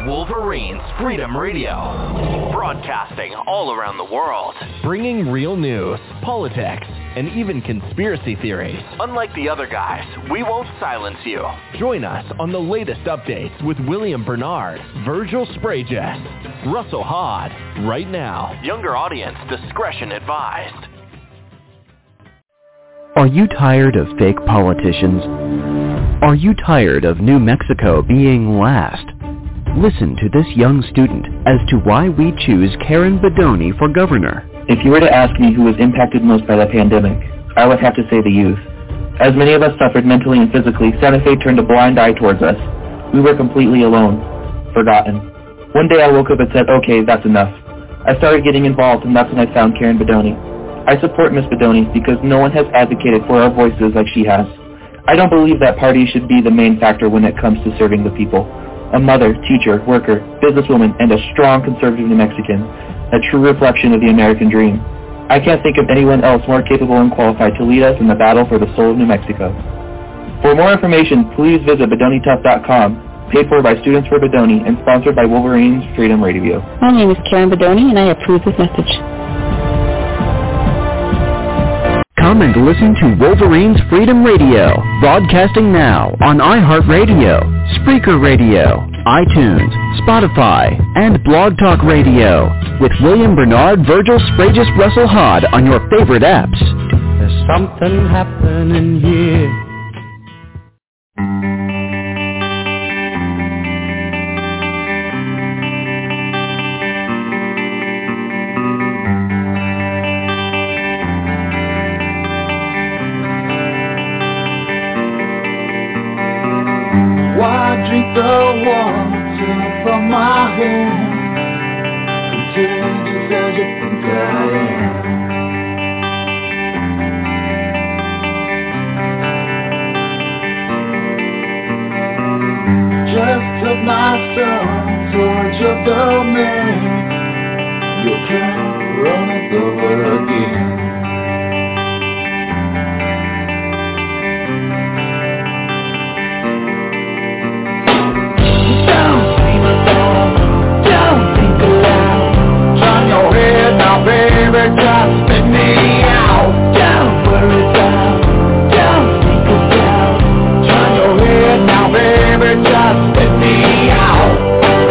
Wolverines Freedom Radio, broadcasting all around the world, bringing real news, politics, and even conspiracy theories. Unlike the other guys, we won't silence you. Join us on the latest updates with William Bernard, Virgil Spragus, Russell Hod, right now. Younger audience discretion advised. Are you tired of fake politicians? Are you tired of New Mexico being last? Listen to this young student as to why we choose Karen Bedonie for governor. If you were to ask me who was impacted most by the pandemic, I would have to say the youth. As many of us suffered mentally and physically, Santa Fe turned a blind eye towards us. We were completely alone, forgotten. One day I woke up and said, okay, that's enough. I started getting involved, and that's when I found Karen Bedonie. I support Ms. Bedonie because no one has advocated for our voices like she has. I don't believe that party should be the main factor when it comes to serving the people. A mother, teacher, worker, businesswoman, and a strong conservative New Mexican. A true reflection of the American dream. I can't think of anyone else more capable and qualified to lead us in the battle for the soul of New Mexico. For more information, please visit BedonieTough.com, paid for by Students for Bedonie and sponsored by Wolverines Freedom Radio. My name is Karen Bedonie, and I approve this message. Come and listen to Wolverines Freedom Radio, broadcasting now on iHeartRadio, Spreaker Radio, iTunes, Spotify, and Blog Talk Radio, with William Bernard, Virgil Spragus, Russell Hod on your favorite apps. There's something happening here. Drink the water from my hand, contagious as you think I am. Just took my son towards your domain. You can't run it over again. Baby, just spit me out. Don't worry down, don't think about. Turn your head now, baby, just spit me out.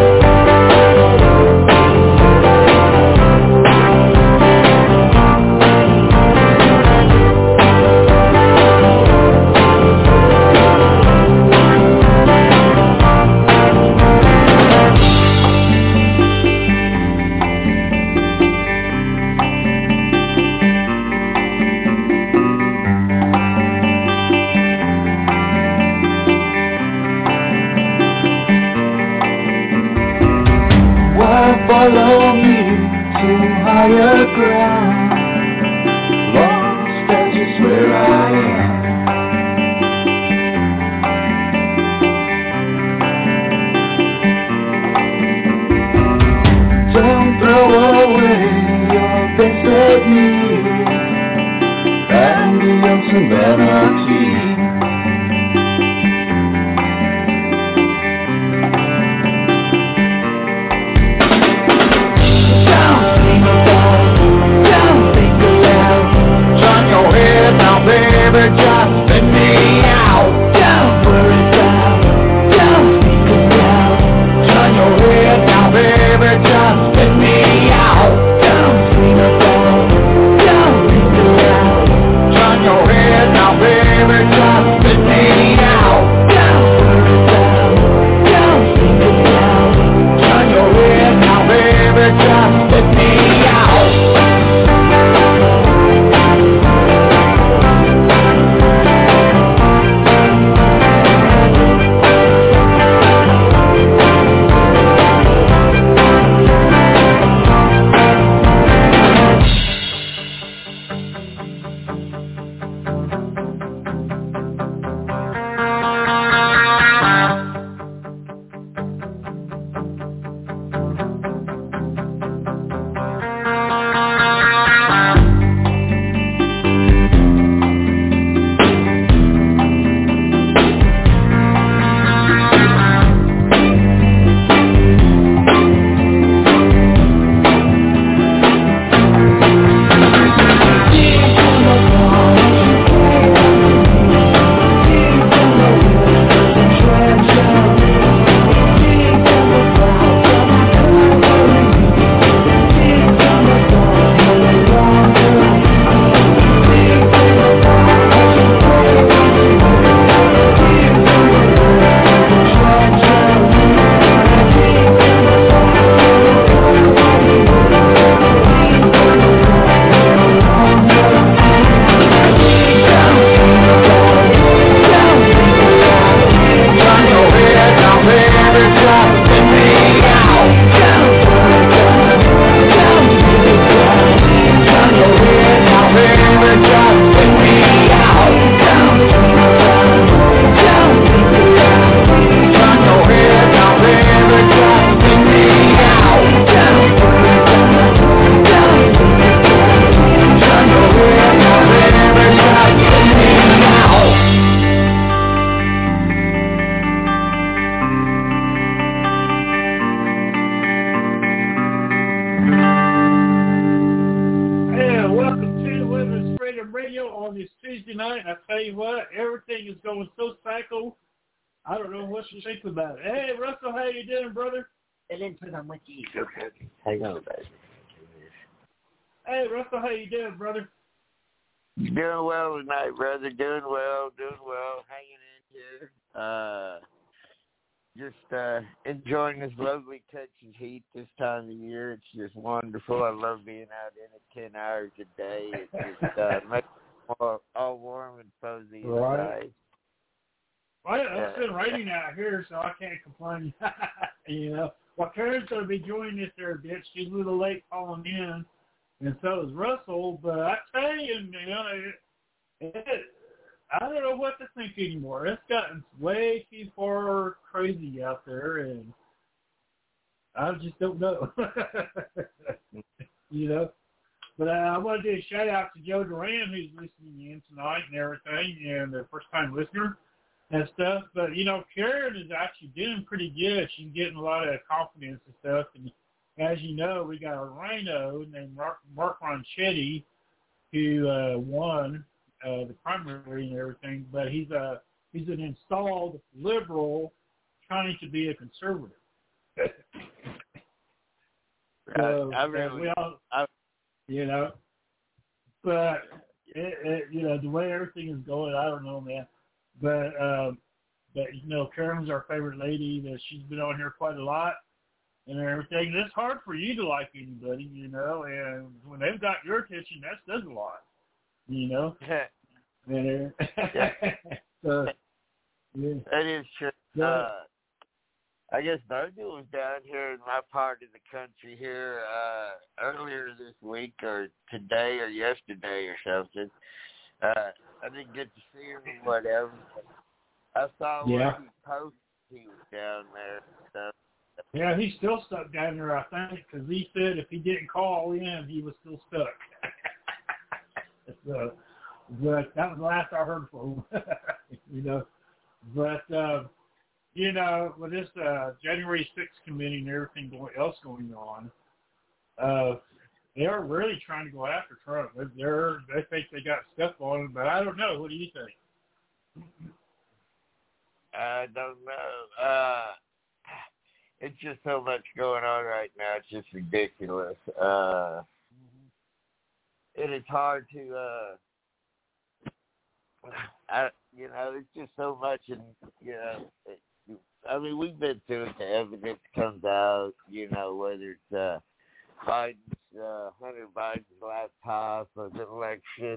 Follow me to higher ground. Lost, that's just where I am. Don't throw away your basic needs and the ultimate vanity. Baby, just spit me out. Don't worry down, don't think about. Turn your head now, baby, just spit me out. tonight, and I tell you what, everything is going so psycho. I don't know what to think about it. Hey, Russell, how you doing, brother? I'm with you. Okay. Hang on, baby. Hey, Russell, how you doing, brother? Doing well tonight, brother. Doing well. Hanging in here. Just enjoying this lovely Texas heat this time of year. It's just wonderful. I love being out in it 10 hours a day. It just makes it all warm and fuzzy inside. Well, it's been raining out here, so I can't complain. You know. Well, Karen's going to be joining us there a bit. She's a little late calling in, and so is Russell. But I tell you, I don't know what to think anymore. It's gotten way too far crazy out there, and I just don't know. You know. But I want to do a shout-out to Joe Duran, who's listening in tonight and everything, and a first-time listener and stuff. But, you know, Karen is actually doing pretty good. She's getting a lot of confidence and stuff. And as you know, we got a rhino named Mark Ronchetti who won the primary and everything. But he's an installed liberal trying to be a conservative. So, you know, but, you know, the way everything is going, I don't know, man. But you know, Karen's our favorite lady. That she's been on here quite a lot and everything. And it's hard for you to like anybody, you know. And when they've got your attention, that says a lot, you know. And, so, yeah. That is true. I guess Virgil was down here in my part of the country here earlier this week or today or yesterday or something. I didn't get to see him or whatever. I saw where he posted he was down there. So. Yeah, he's still stuck down there, I think, because he said if he didn't call in, he was still stuck. So, but that was the last I heard from him, you know. But, you know, with this January 6th committee and everything else going on, they are really trying to go after Trump. They think they got stuff on him, but I don't know. What do you think? I don't know. It's just so much going on right now. It's just ridiculous. It is hard to, you know, it's just so much. And, you know, I mean, we've been through it. The evidence comes out, you know, whether it's Hunter Biden's laptop of the election,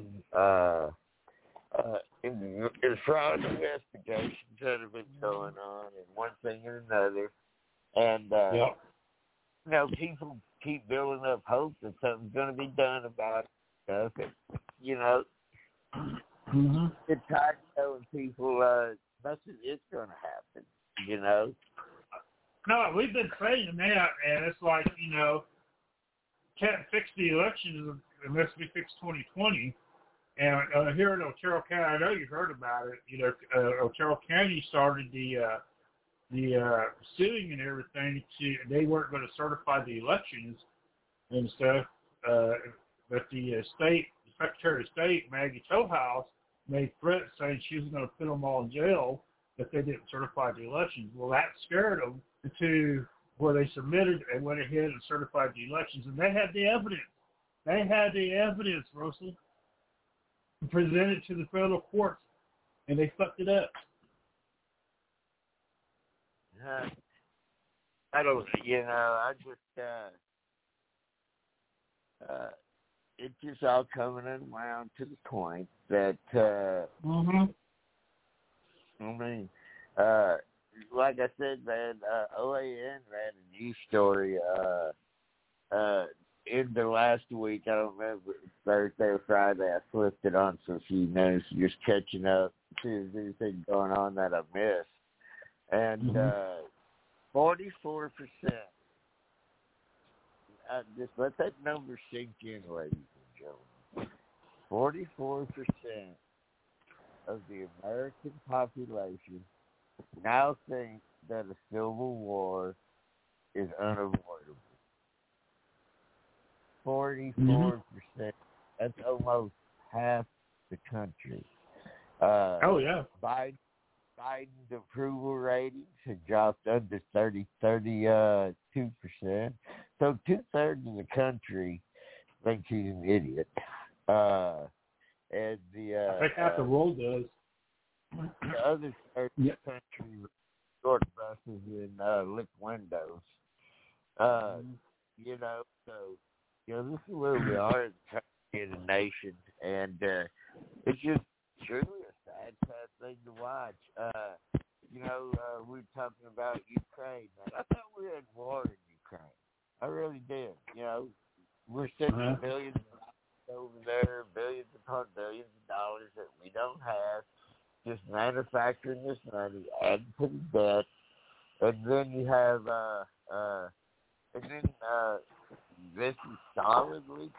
in fraud investigations that have been going on, and one thing and another. And, you know, people keep building up hope that something's going to be done about it. You know, it's hard telling people nothing is going to happen, you know. No, we've been saying that, and it's like, you know, can't fix the elections unless we fix 2020. And here in Otero County, I know you've heard about it. You know, Otero County started the suing and everything. They weren't going to certify the elections and stuff. But the Secretary of State, Maggie Toehouse, made threats saying she was going to put them all in jail if they didn't certify the elections. Well, that scared them to where they submitted and went ahead and certified the elections. And they had the evidence. They had the evidence, Russell, presented to the federal courts, and they fucked it up. I don't, you know, I just, it's just all coming around to the point that, I mean, like I said, man, OAN ran a news story in the last week. I don't remember, Thursday or Friday. I flipped it on for a few minutes, just catching up, see if there's anything going on that I missed. And 44%. Just let that number sink in, ladies and gentlemen. 44% of the American population now think that a civil war is unavoidable. 44%. That's almost half the country. 32%. So 2/3 of the country thinks he's an idiot. And I think half the world does. The other third of the country short buses and lick windows. You know, so this is where we are in the nation, and it's just truly a sad thing to watch. We're talking about Ukraine. Man, I thought we had war in Ukraine. I really did. We're sending billions of dollars over there, billions upon billions of dollars that we don't have, just manufacturing this money, adding to the debt, and then you have, this is solidly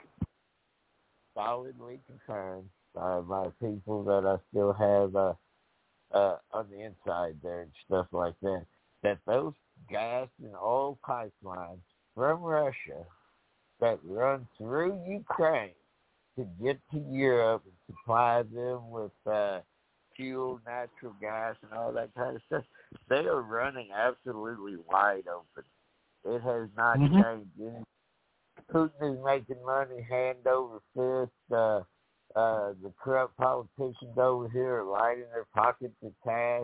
confirmed by people that I still have on the inside there and stuff like that, that those gas and oil pipelines from Russia that run through Ukraine to get to Europe and supply them with fuel, natural gas, and all that kind of stuff, they are running absolutely wide open. It has not changed anything. Putin is making money hand over fist. The corrupt politicians over here are lining their pockets with cash.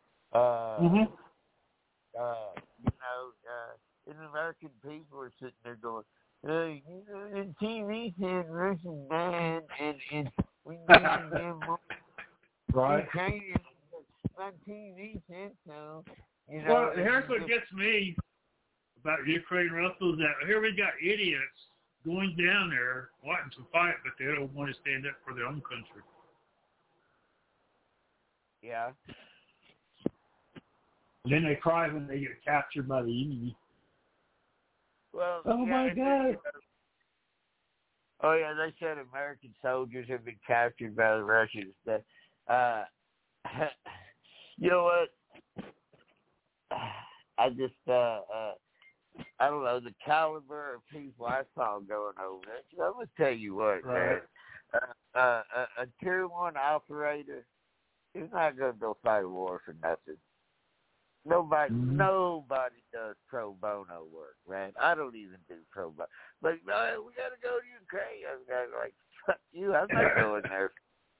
And the American people are sitting there going, the TV said Russia's bad, and we need to give more. Right. Ukrainians, my TV said so. Well, here's what gets me about Ukraine, Russell, is that here we got idiots going down there wanting to fight, but they don't want to stand up for their own country. Yeah. And then they cry when they get captured by the enemy. Well, oh my God. Oh yeah, they said American soldiers have been captured by the Russians. You know what? I just I don't know the caliber of people I saw going over there. I'm gonna tell you what, right. man. A tier 1 operator is not gonna go fight a war for nothing. Nobody does pro bono work, right? I don't even do pro bono. But we gotta go to Ukraine. I'm like, fuck you, I'm not going there.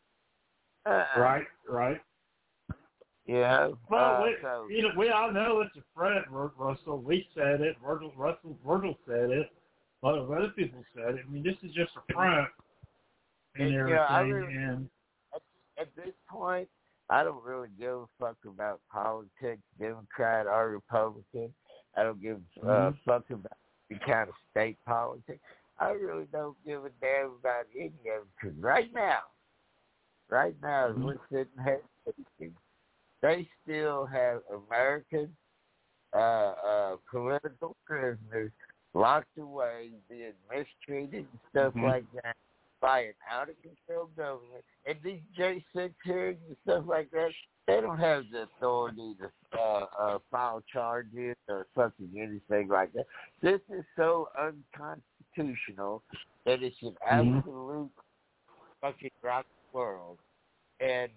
Right. Yeah. Well, we all know it's a front, Russell. We said it. Virgil said it. A lot of other people said it. I mean, this is just a front and everything. At this point, I don't really give a fuck about politics, Democrat or Republican. I don't give a fuck about the kind of state politics. I really don't give a damn about any of them. Because right now, as we're sitting here, they still have American political prisoners locked away, being mistreated and stuff like that by an out-of-control government. And these J6 hearings and stuff like that, they don't have the authority to file charges or fucking anything like that. This is so unconstitutional that it should absolutely fucking rock the world. And,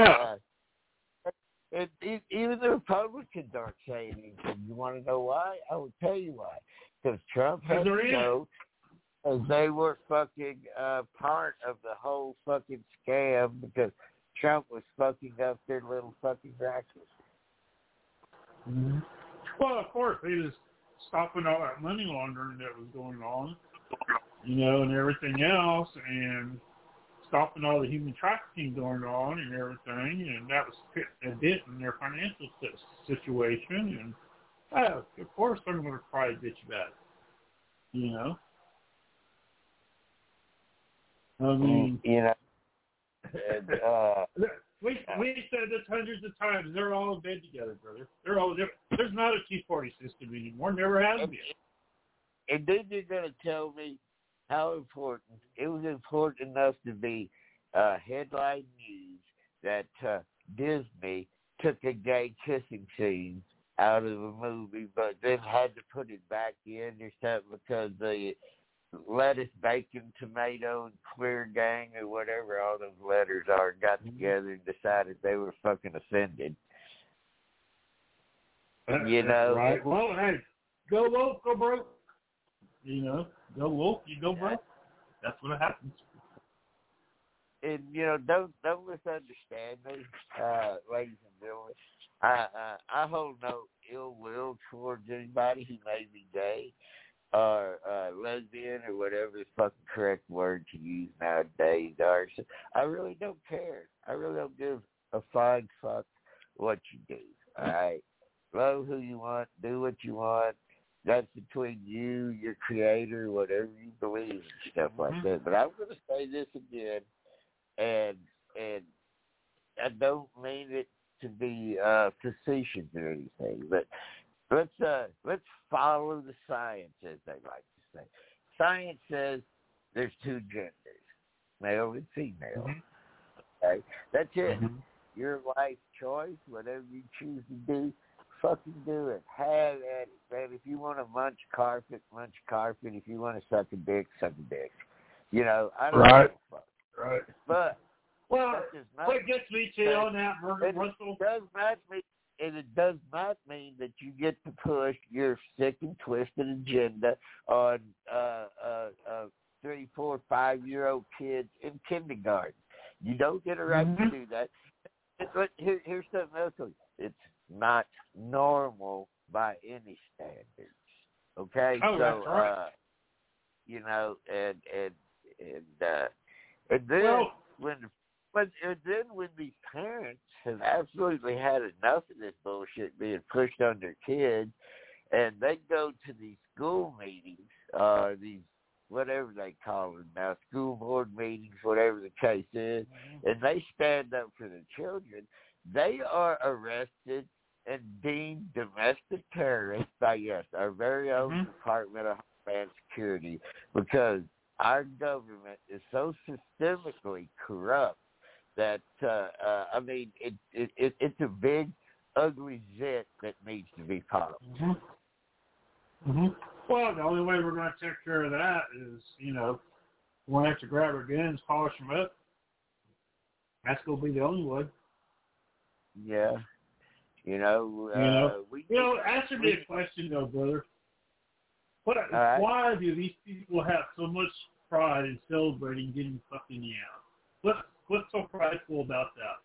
and even the Republicans aren't saying anything. You want to know why? I will tell you why. Because Trump had to go, as they were fucking part of the whole fucking scam, because Trump was fucking up their little fucking taxes. Well, of course, he was stopping all that money laundering that was going on, and everything else, and stopping all the human trafficking going on and everything, and that was a bit in their financial situation, and of course they're going to cry a bitch about it, I mean, and, we said this hundreds of times. They're all in bed together, brother. There's not a Tea Party system anymore. Never has been. And then you're going to tell me how important it was important enough to be headline news that Disney took a gay kissing scene out of a movie, but then had to put it back in or something because the lettuce, bacon, tomato, and queer gang or whatever all those letters are got together and decided they were fucking offended. You know. Right. Well, hey, go woke, go broke. You know, go woke, you go broke. That's what happens. And don't misunderstand me, ladies and gentlemen. I hold no ill will towards anybody who may be gay or lesbian or whatever the fucking correct word to use nowadays. I really don't care. I really don't give a flying fuck what you do. All right, love who you want, do what you want. That's between you, your creator, whatever you believe and stuff like that. But I'm going to say this again, and I don't mean it to be facetious or anything, but let's follow the science, as they like to say. Science says there's two genders, male and female. Okay, that's it. Your life choice, whatever you choose to do, fucking do it. Have at it, man. If you want to munch carpet, munch carpet. If you want to suck a dick, suck a dick. I don't give a fuck. Right. But what gets me to on that, Russell? It does not mean that you get to push your sick and twisted agenda on 3, 4, 5-year-old kids in kindergarten. You don't get a right to do that. But here's something else. It's not normal by any standards. Okay? Oh, that's right. And then when these parents have absolutely had enough of this bullshit being pushed on their kids, and they go to these school meetings, these whatever they call them now, school board meetings, whatever the case is, and they stand up for their children, they are arrested and deemed domestic terrorists by, yes, our very own Department of Homeland Security, because our government is so systemically corrupt that, it's a big, ugly zit that needs to be popped. Well, the only way we're going to take care of that is, we're going to have to grab our guns, polish them up. That's going to be the only way. Yeah. Answer me a question, though, brother. Why do these people have so much pride in celebrating getting fucked in the ass? What's so prideful about that?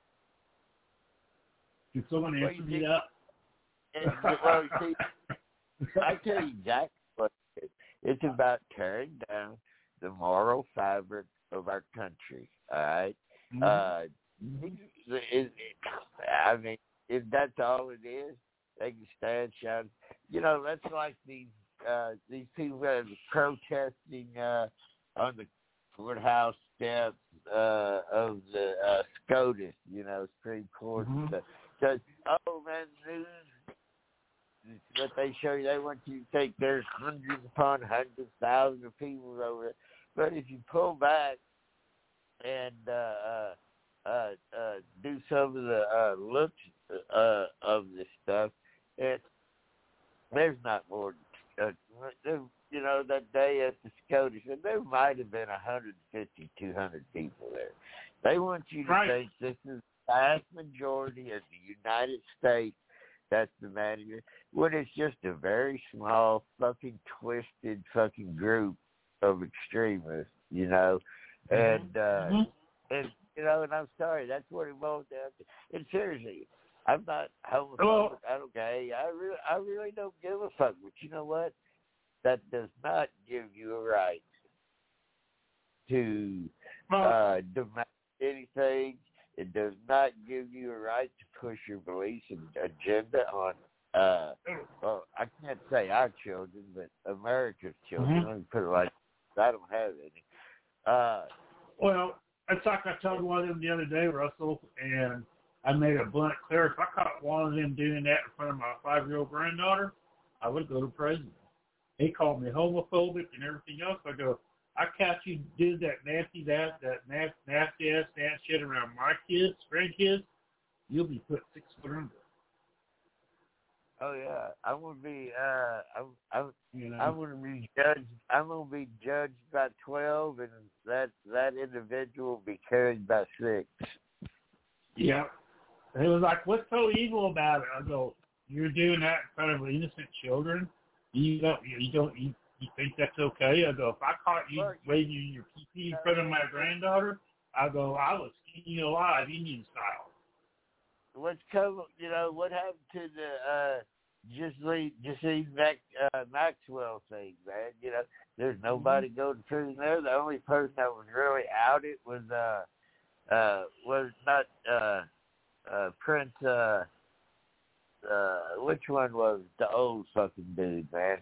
Can someone answer me that? Well, see, I tell you exactly what it is. It's about tearing down the moral fabric of our country. All right. If that's all it is, they can stand shouting. That's like these people that are protesting on the courthouse steps of the SCOTUS, Supreme Court. Because, news that they show you, they want you to think there's hundreds upon hundreds, thousands of people over it. But if you pull back and do some of the looks of this stuff, there's not more. That day at the SCOTUS, and there might have been 150, 200 people there. They want you to think this is the vast majority of the United States. That's the manager. When it's just a very small, fucking twisted, fucking group of extremists, and I'm sorry, that's what it boils down to. And seriously, I'm not homophobic. I don't gay. I really don't give a fuck. But you know what? That does not give you a right to demand anything. It does not give you a right to push your beliefs and agenda on, I can't say our children, but America's children. Let me put it like that. I don't have any. Well, it's like I told one of them the other day, Russell, and I made a blunt clear. If I caught one of them doing that in front of my 5-year-old granddaughter, I would go to prison. He called me homophobic and everything else. I go, I catch you did that nasty ass shit around my kids, grandkids, you'll be put 6 foot under. Oh yeah, I'm gonna be I'm gonna be judged. I'm gonna be judged by 12, and that individual will be carried by 6. Yeah. It was like, what's so evil about it? I go, you're doing that in front of innocent children. You think that's okay? I go, if I caught you waving your pee in front of my granddaughter, I go, I will skin you alive, Indian style. What happened to the Ghislaine Maxwell thing, man? You know, there's nobody going through there. The only person that was really outed was not Prince. Which one was the old fucking dude, man?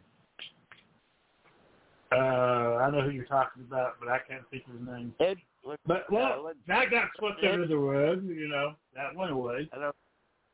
I know who you're talking about, but I can't think of his name. That got swept under the rug, you know. That went away. I don't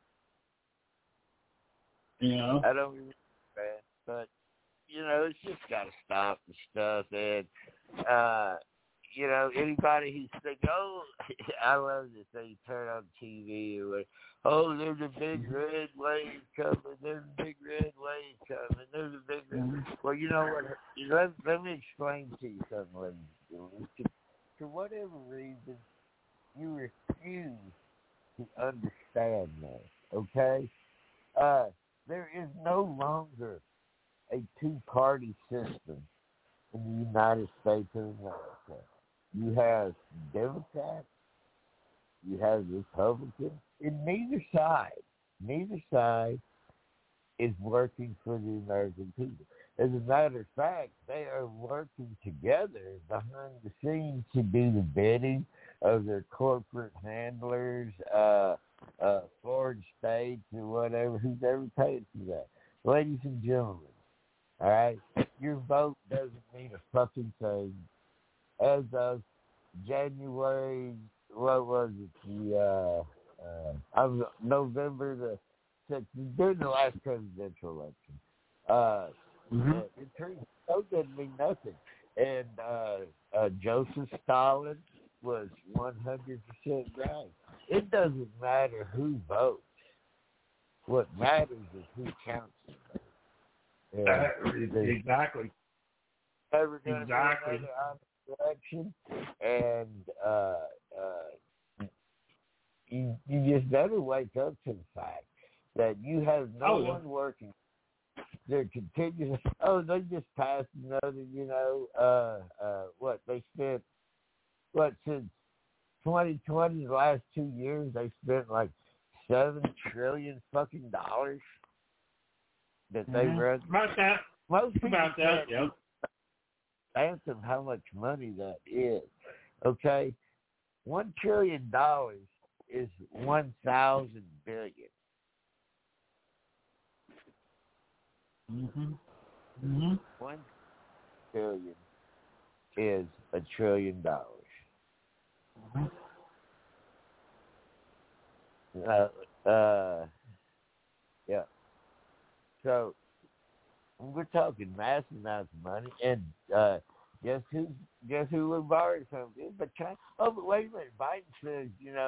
remember that, but you know, it's just got to stop the stuff. And you know, anybody who's thinking, oh, I love this thing, turn on TV or oh, there's a big red wave coming. There's a big red wave coming. There's a big red. Well, you know what? Let me explain to you something, ladies and gentlemen. For whatever reason, you refuse to understand that, okay? There is no longer a two-party system in the United States of America. You have Democrats, you have Republicans, and neither side is working for the American people. As a matter of fact, they are working together behind the scenes to do the bidding of their corporate handlers, foreign states, or whatever, who's ever paid for that. Ladies and gentlemen, all right, your vote doesn't mean a fucking thing. As of January, what was it, November the 6th, during the last presidential election, it didn't mean nothing. And Joseph Stalin was 100% right. It doesn't matter who votes. What matters is who counts the vote. Exactly. Never going to be another election, and you just better wake up to the fact that you have no one working. They're continuing. Oh, they just passed another. They spent since 2020, the last 2 years, they spent like $7 trillion fucking dollars that they run. About that. Most about that. Yep. Anthem, how much money that is. Okay, $1 trillion is 1,000 billion. Mm-hmm. 1 billion is $1 trillion. Yeah. So we're talking massive amounts of money, and guess who we're borrowing from? But China. Oh, but wait a minute. Biden says,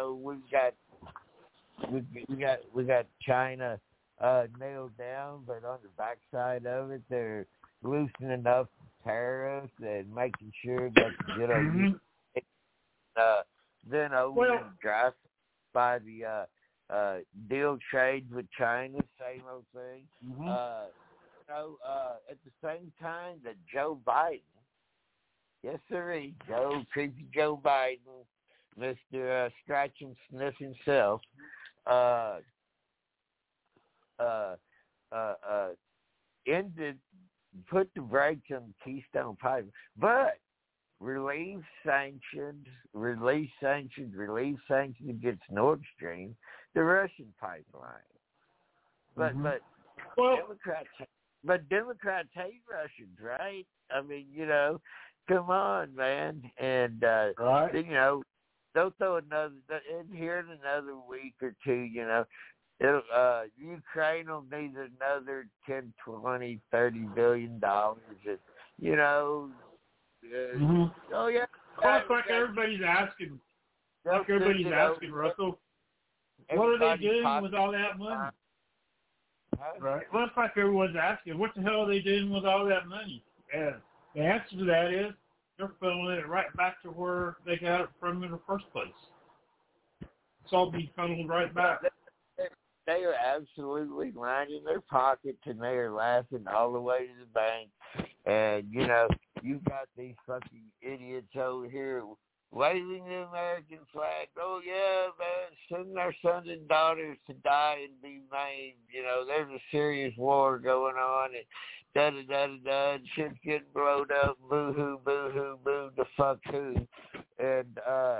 we got China nailed down, but on the backside of it, they're loosening up tariffs and making sure that then overdraft by the deal trade with China, same old thing. At the same time that Joe Biden, yes sir, creepy Joe Biden, Mr. Scratch and Sniff himself, put the brakes on the Keystone Pipeline, but relief sanctions against Nord Stream, the Russian pipeline. But Democrats hate Russians, right? I mean, come on, man, and they'll throw another in here in another week or two. Ukraine will need another $10, $20, $30 billion. Oh yeah. Well, it's like everybody's asking. Russell. What are they doing with all that money? Right. Well, it's like everyone's asking, what the hell are they doing with all that money? And the answer to that is they're funneling it right back to where they got it from in the first place. It's all being funneled right back. they are absolutely lining their pockets, and they are laughing all the way to the bank. And, you know, you've got these fucking idiots over here waving the American flag. Oh, yeah, man, sending our sons and daughters to die and be maimed. You know, there's a serious war going on, and da-da-da-da-da, and shit's getting blown up, boo-hoo, boo-hoo, boo, the fuck who. And,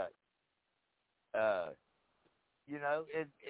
you know,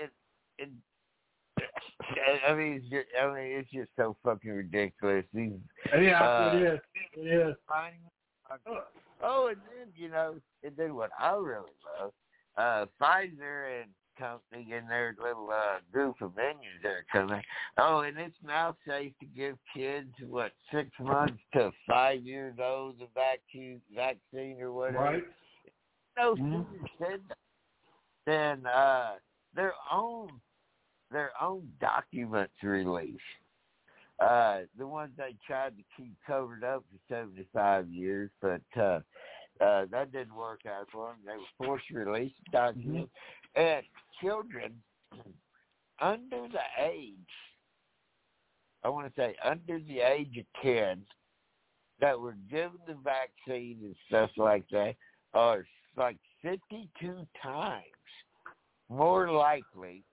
it's just so fucking ridiculous. These, it is. Oh, and then what I really love, Pfizer and company and their little group of minions that are coming. Oh, and it's now safe to give kids 6 months to 5 years old the vaccine or whatever. Right. No sooner said that than their own documents released. The ones they tried to keep covered up for 75 years, but that didn't work out for them. They were forced to release the documents. And children under the age, under the age of 10, that were given the vaccine and stuff like that are like 52 times more likely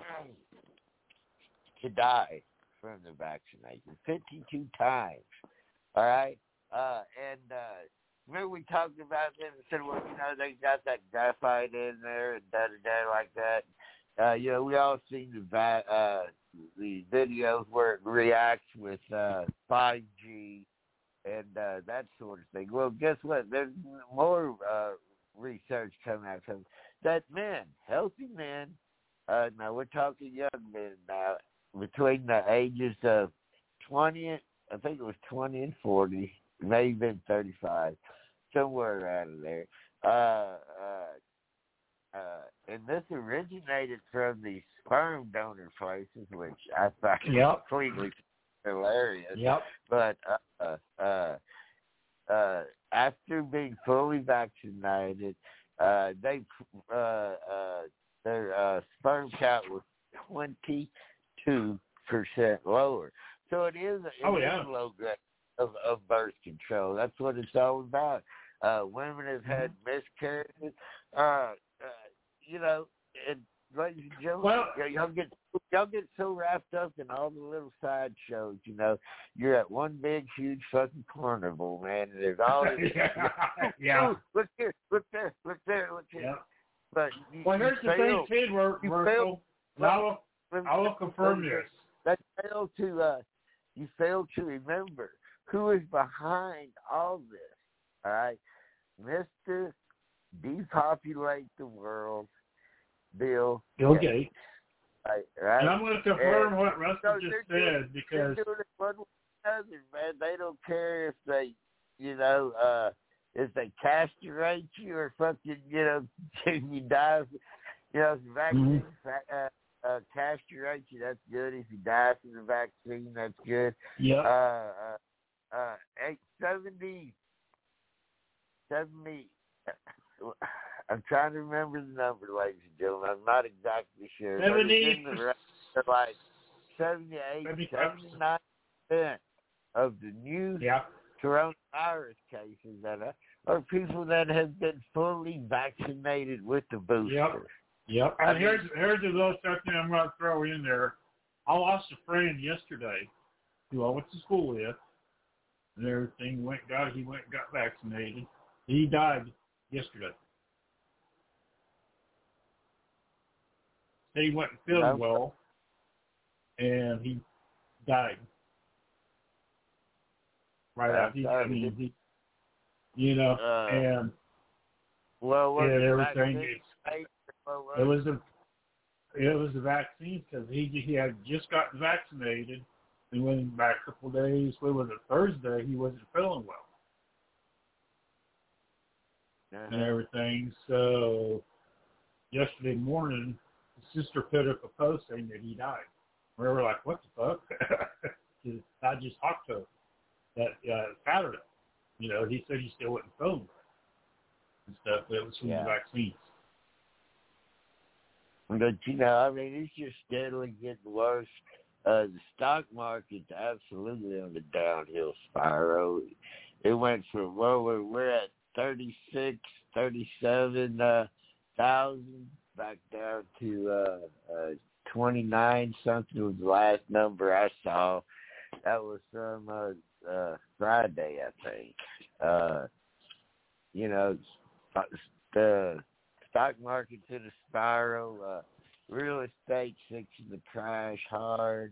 to die from the vaccination. 52 times. All right? Remember we talked about them and said, well, they got that graphite in there and da-da-da like that. We all seen the videos where it reacts with 5G and that sort of thing. Well, guess what? There's more research coming out from that men, healthy men, now we're talking young men now, between the ages of 20, I think it was 20 and 40, maybe even 35, somewhere around there. And this originated from the sperm donor places, which I find completely hilarious. Yep. But after being fully vaccinated, their sperm count was 22% lower. So it is a low grade of birth control. That's what it's all about. Women have had miscarriages. And ladies and gentlemen, y'all get so wrapped up in all the little side shows. You're at one big, huge fucking carnival, man. And there's all this. Look here, look there, look there, look here. Yeah. But here's the thing, too, Marshall. I will confirm this. You fail to remember who is behind all this. All right, Mr. Depopulate the World, Bill Gates. Right? And I'm going to confirm what Russell just said because they're doing it one way or another, man. They don't care if they, if they castrate you or fucking, if you die, if the vaccine castrate you, that's good. If you die from the vaccine, that's good. Yeah. 70. I'm trying to remember the number, ladies and gentlemen. I'm not exactly sure. 70. Like 78, 79% of the new coronavirus cases that are people that have been fully vaccinated with the booster. Yep. And here's a little something I'm going to throw in there. I lost a friend yesterday who I went to school with, and everything he went and got vaccinated. He died yesterday. He wasn't feeling well, and he died. Right after and everything. It was the vaccine because he had just gotten vaccinated, and went back a couple of days. Thursday? He wasn't feeling well. And everything. So yesterday morning, his sister put up a post saying that he died. We were like, what the fuck? I just talked to him that Saturday. He said he still wasn't feeling well and stuff, but it was from the vaccines. But, I mean, it's just steadily getting worse. The stock market's absolutely on the downhill spiral. It went from, we're at 36, 37,000 back down to 29 something was the last number I saw. That was from Friday, I think. The stock market's in a spiral. Real estate fixing to crash hard.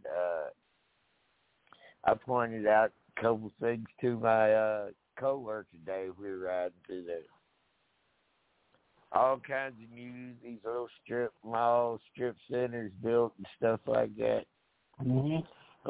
I pointed out a couple things to my co-worker today. We were riding through there. All kinds of news, these little strip malls, strip centers built and stuff like that. Mm-hmm.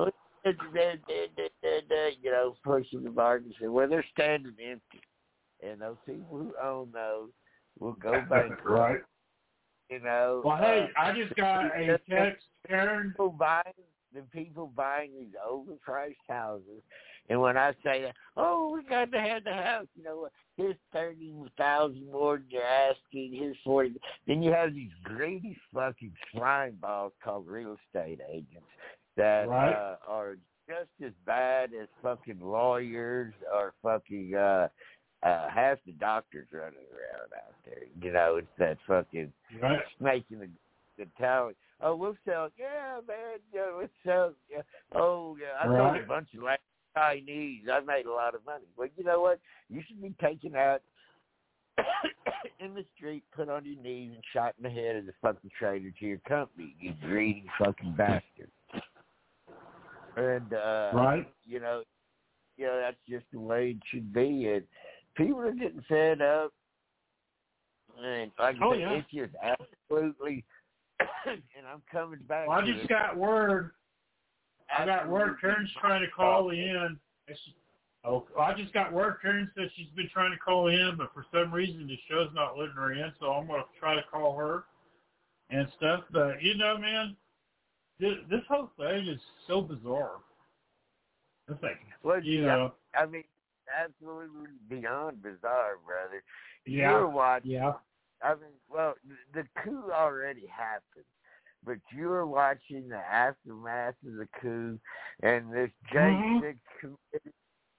Pushing the market. Well, they're standing empty. And those people who own those will go bankrupt. Right. Well, hey, I just got a text, Karen. The people buying these overpriced houses, and when I say, we got to have the house, here's 30,000 more than you're asking, here's 40. Then you have these greedy fucking slime balls called real estate agents that are just as bad as fucking lawyers or fucking half the doctors running around out there. It's that fucking making the talent. Oh, we'll sell. Yeah, man. We'll sell. Yeah. Oh, yeah. I sold a bunch of Chinese. I made a lot of money. Well, you know what? You should be taken out in the street, put on your knees, and shot in the head as a fucking traitor to your company. You greedy fucking bastard. And that's just the way it should be. And people are getting fed up. And like I said, it's just absolutely. And I'm coming back. Well, I just got word. I got word. Karen's trying to call in. I just got word. Karen said she's been trying to call in, but for some reason the show's not letting her in. So I'm going to try to call her and stuff. But man, this whole thing is so bizarre. It's like, I mean, absolutely beyond bizarre, brother. Yeah. You're watching. Yeah. I mean, well, the coup already happened, but you were watching the aftermath of the coup and this J6 committee,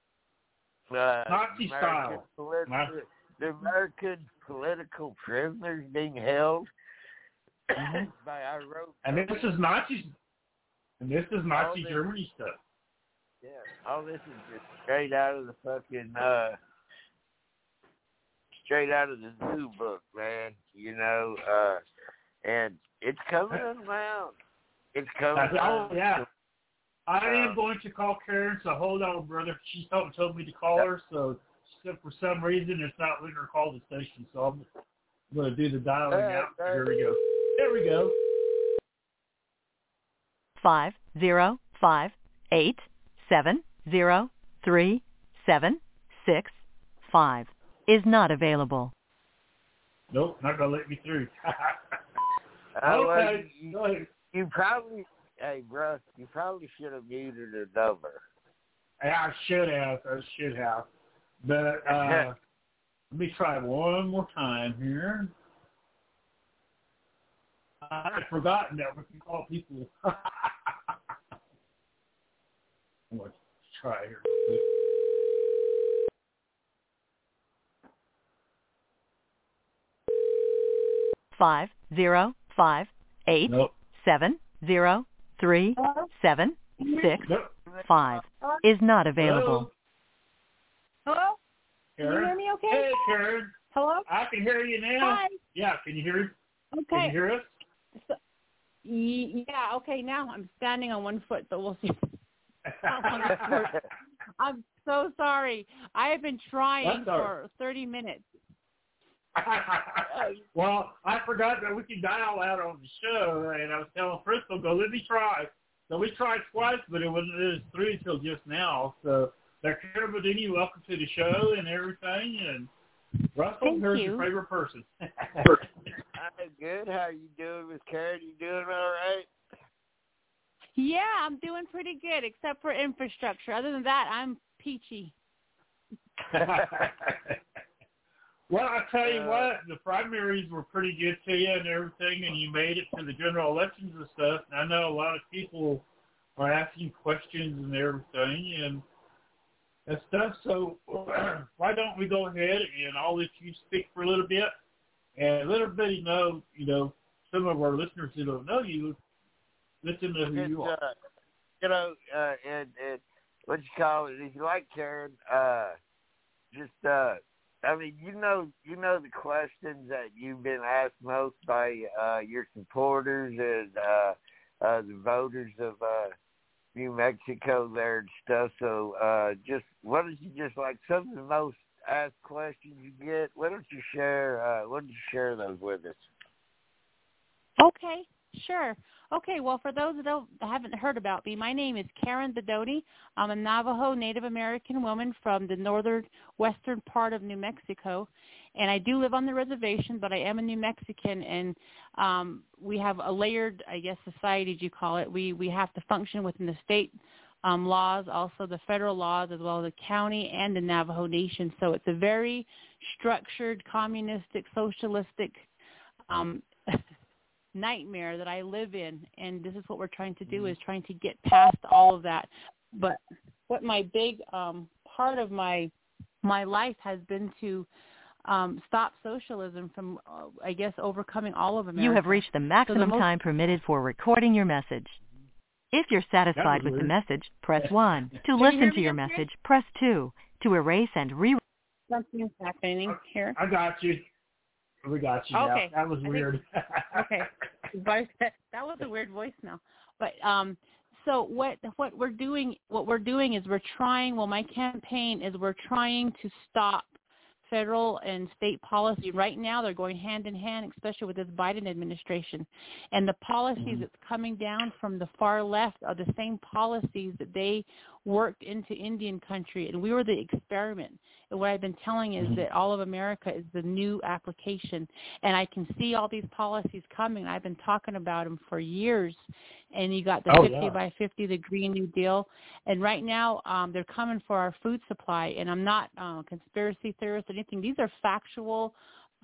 Nazi style. The American political prisoners being held by our road. And this is Nazi. And this is Nazi Germany stuff. Yeah, all this is just straight out of the fucking. Straight out of the new book, man, and it's coming around. It's coming around. Oh, yeah. I am going to call Karen, so hold on, brother. She told me to call her, so for some reason it's not letting her call the station, so I'm going to do the dialing out. Here we go. There we go. 505-870-3765 is not available. Nope, not going to let me through. Okay. You probably, bro, you probably should have muted the number. Yeah, I should have. But let me try one more time here. I had forgotten that we can call people. I'm going to try here real quick. 505-870-3765 is not available. Hello? Karen? Can you hear me okay? Hey, Karen. Hello? I can hear you now. Hi. Yeah, can you hear? Okay. Can you hear us? So, yeah, okay, now I'm standing on one foot, so we'll see. I'm so sorry. I have been trying for 30 minutes. Well, I forgot that we can dial out on the show, and I was telling Crystal, let me try. So we tried twice, but it wasn't through until just now. So, Karen Bodini, welcome to the show and everything. And Russell, here's your favorite person. I'm good. How are you doing, Miss Karen? You doing all right? Yeah, I'm doing pretty good, except for infrastructure. Other than that, I'm peachy. Well, I tell you what, the primaries were pretty good to you and everything, and you made it to the general elections and stuff. And I know a lot of people are asking questions and everything and stuff. So why don't we go ahead and I'll let you speak for a little bit and let everybody know, some of our listeners who don't know you, let them know who you are. And what you call it, if you like, Karen, I mean, you know the questions that you've been asked most by your supporters and the voters of New Mexico there and stuff. So why don't you just like some of the most asked questions you get? Why don't you share those with us? Okay, sure. Okay, well, for those that haven't heard about me, my name is Karen Bedoni. I'm a Navajo Native American woman from the northwestern part of New Mexico, and I do live on the reservation, but I am a New Mexican, and we have a layered, I guess, society, as you call it. We have to function within the state laws, also the federal laws, as well as the county and the Navajo Nation. So it's a very structured, communistic, socialistic nightmare that I live in, and this is what we're trying to do, is trying to get past all of that. But what my big part of my life has been to stop socialism from, I guess, overcoming all of America. You have reached the maximum time permitted for recording your message. If you're satisfied with the message, press 1. To listen to your message, press 2. To erase and Something's happening here. I got you. We got you. Okay. Now. That was weird. Okay. That was a weird voicemail. But so what we're doing is we're trying. Well, my campaign is we're trying to stop federal and state policy. Right now, they're going hand in hand, especially with this Biden administration. And the policies that's coming down from the far left are the same policies that they worked into Indian country. And we were the experiment. And what I've been telling is that all of America is the new application. And I can see all these policies coming. I've been talking about them for years. And you got the 50 by 50, the Green New Deal. And right now, they're coming for our food supply. And I'm not a conspiracy theorist or anything. These are factual,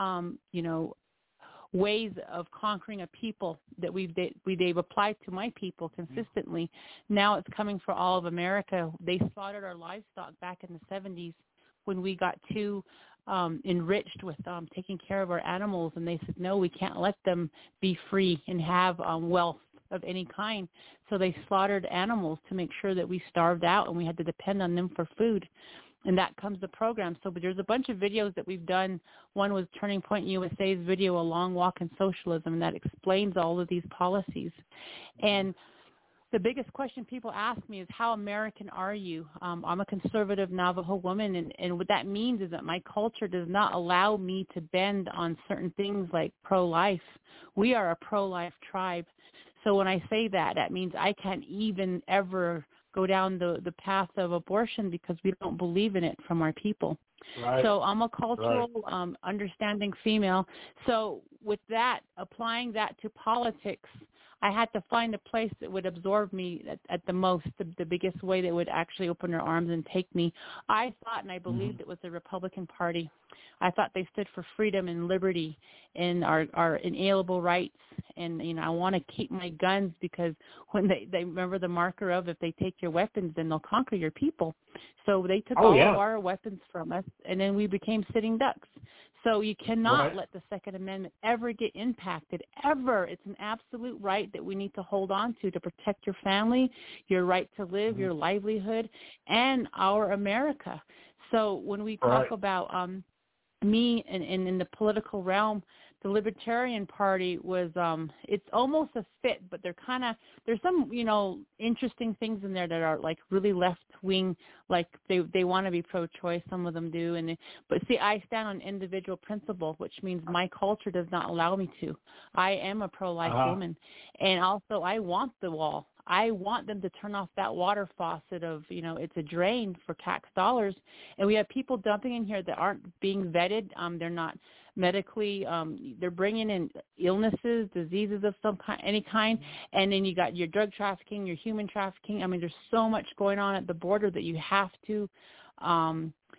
ways of conquering a people that they've applied to my people consistently. Now it's coming for all of America. They slaughtered our livestock back in the 70s when we got too enriched with taking care of our animals. And they said, no, we can't let them be free and have wealth of any kind. So they slaughtered animals to make sure that we starved out and we had to depend on them for food. And that comes the program. So but there's a bunch of videos that we've done. One was Turning Point USA's video, A Long Walk in Socialism, and that explains all of these policies. And the biggest question people ask me is, how American are you? I'm a conservative Navajo woman, and what that means is that my culture does not allow me to bend on certain things like pro-life. We are a pro-life tribe. So when I say that, that means I can't even ever go down the path of abortion because we don't believe in it from our people. Right. So I'm a cultural, understanding female. So with that, applying that to politics, I had to find a place that would absorb me at the most, the biggest way that would actually open their arms and take me. I thought and I believed it was the Republican Party. I thought they stood for freedom and liberty and our inalienable rights. And, I want to keep my guns because when they remember the marker of, if they take your weapons, then they'll conquer your people. So they took all of our weapons from us, and then we became sitting ducks. So you cannot let the Second Amendment ever get impacted, ever. It's an absolute right that we need to hold on to protect your family, your right to live, your livelihood, and our America. So when we talk about me and in the political realm, the Libertarian Party was, it's almost a fit, but there's some, interesting things in there that are like really left wing, like they want to be pro-choice. Some of them do. But see, I stand on individual principle, which means my culture does not allow me to. I am a pro-life woman. And also I want the wall. I want them to turn off that water faucet of, it's a drain for tax dollars. And we have people dumping in here that aren't being vetted. They're not medically, they're bringing in illnesses, diseases of any kind. And then you got your drug trafficking, your human trafficking. I mean, there's so much going on at the border that you have to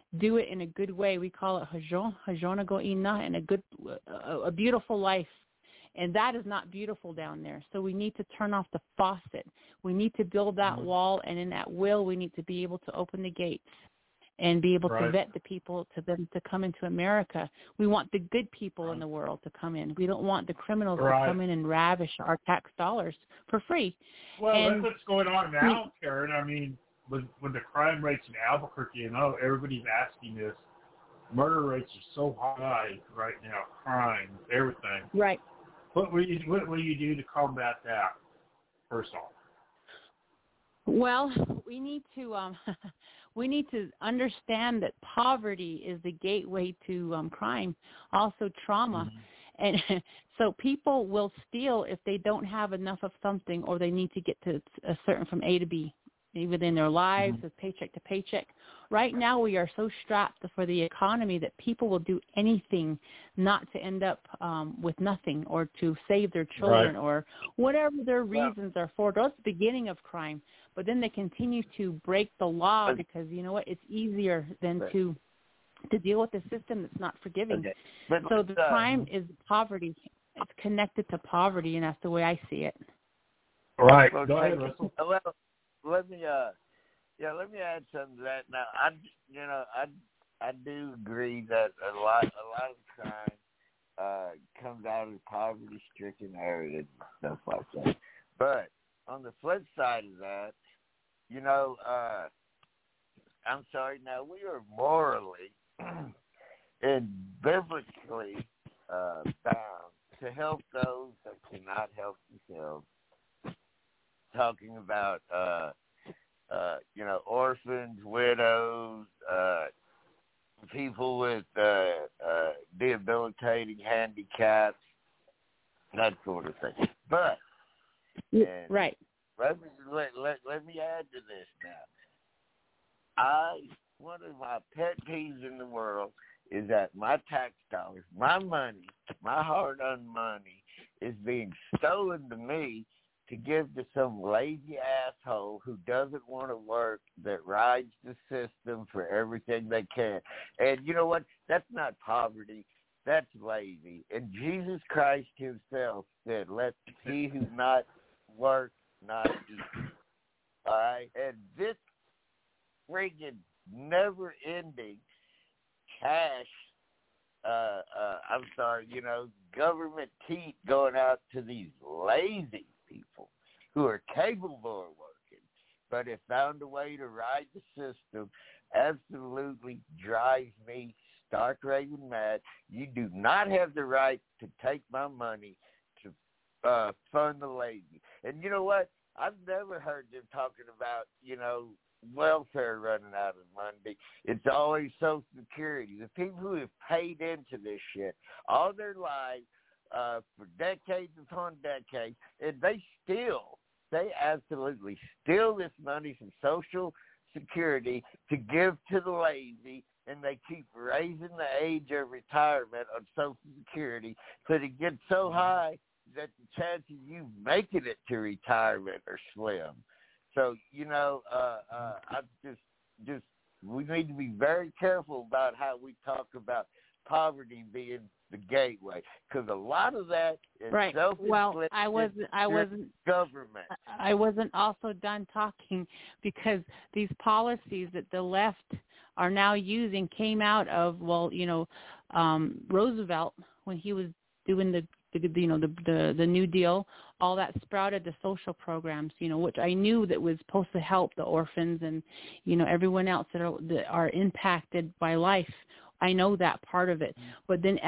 do it in a good way. We call it Hajona Go'ina, and a beautiful life. And that is not beautiful down there. So we need to turn off the faucet. We need to build that wall, and in that will, we need to be able to open the gates and be able to vet the people to come into America. We want the good people in the world to come in. We don't want the criminals to come in and ravish our tax dollars for free. Well, that's what's going on now, Karen. I mean, when the crime rates in Albuquerque, everybody's asking this. Murder rates are so high right now, crime, everything. Right. What will you do to combat that, first off? Well, we need to understand that poverty is the gateway to crime, also trauma. And so people will steal if they don't have enough of something, or they need to get to a certain from A to B within their lives, with paycheck to paycheck. Right now we are so strapped for the economy that people will do anything not to end up with nothing, or to save their children, or whatever their reasons are for. That's the beginning of crime. But then they continue to break the law because, you know what, it's easier than to deal with a system that's not forgiving. So the crime is poverty. It's connected to poverty, and that's the way I see it. Right. Go ahead, Russell. Well, let me add something to that. Now, I do agree that a lot of crime comes out of poverty-stricken areas and stuff like that. But on the flip side of that, I'm sorry. Now, we are morally and biblically bound to help those that cannot help themselves. Talking about, orphans, widows, people with debilitating handicaps, that sort of thing. But right. Let me add to this now. One of my pet peeves in the world is that my tax dollars, my money, my hard-earned money, is being stolen to me to give to some lazy asshole who doesn't want to work, that rides the system for everything they can. And you know what? That's not poverty. That's lazy. And Jesus Christ himself said, let he who not work not eat. All right? And this friggin' never-ending cash, government teat going out to these lazy people who are capable of working, but have found a way to ride the system, absolutely drives me stark raving mad. You do not have the right to take my money to fund the lazy. And you know what? I've never heard them talking about, welfare running out of Monday. It's always Social Security. The people who have paid into this shit all their lives for decades upon decades, and they absolutely steal this money from Social Security to give to the lazy, and they keep raising the age of retirement on Social Security so it gets so high that the chances of you making it to retirement are slim. So, I just we need to be very careful about how we talk about poverty being the gateway, because a lot of that is self-inflicted. Well, I wasn't government. I wasn't also done talking, because these policies that the left are now using came out of Roosevelt when he was doing the New Deal. All that sprouted the social programs, which I knew that was supposed to help the orphans and everyone else that are impacted by life. I know that part of it. But then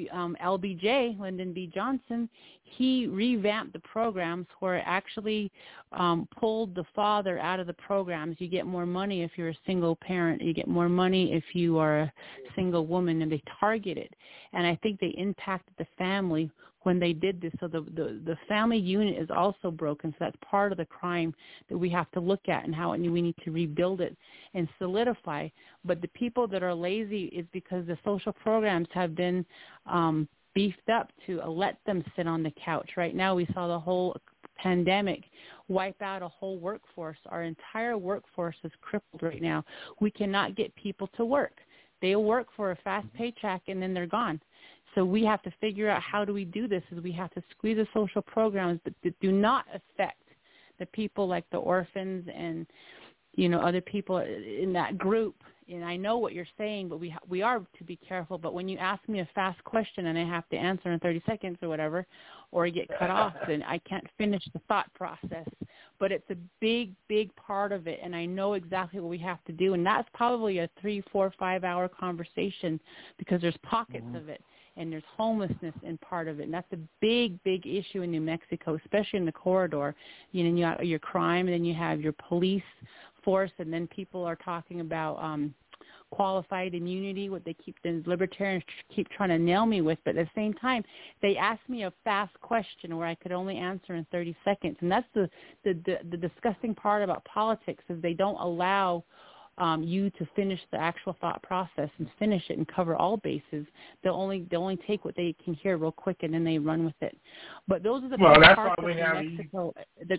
LBJ, Lyndon B. Johnson, he revamped the programs where it actually pulled the father out of the programs. You get more money if you're a single parent. You get more money if you are a single woman, and they targeted. And I think they impacted the family when they did this. So the family unit is also broken. So that's part of the crime that we have to look at, and how we need to rebuild it and solidify. But the people that are lazy is because the social programs have been beefed up to let them sit on the couch. Right now we saw the whole pandemic wipe out a whole workforce. Our entire workforce is crippled right now. We cannot get people to work. They'll work for a fast paycheck and then they're gone. So we have to figure out how do we do this is we have to squeeze the social programs that do not affect the people like the orphans and, other people in that group. And I know what you're saying, but we are to be careful. But when you ask me a fast question and I have to answer in 30 seconds or whatever, or I get cut off, then I can't finish the thought process. But it's a big, big part of it, and I know exactly what we have to do. And that's probably a 3, 4, 5 hour conversation because there's pockets of it. And there's homelessness in part of it. And that's a big, big issue in New Mexico, especially in the corridor. You have your crime, and then you have your police force, and then people are talking about qualified immunity, what the libertarians keep trying to nail me with. But at the same time, they asked me a fast question where I could only answer in 30 seconds. And that's the disgusting part about politics is they don't allow you to finish the actual thought process and finish it and cover all bases. They'll only take what they can hear real quick and then they run with it. But those are the big parts of New Mexico.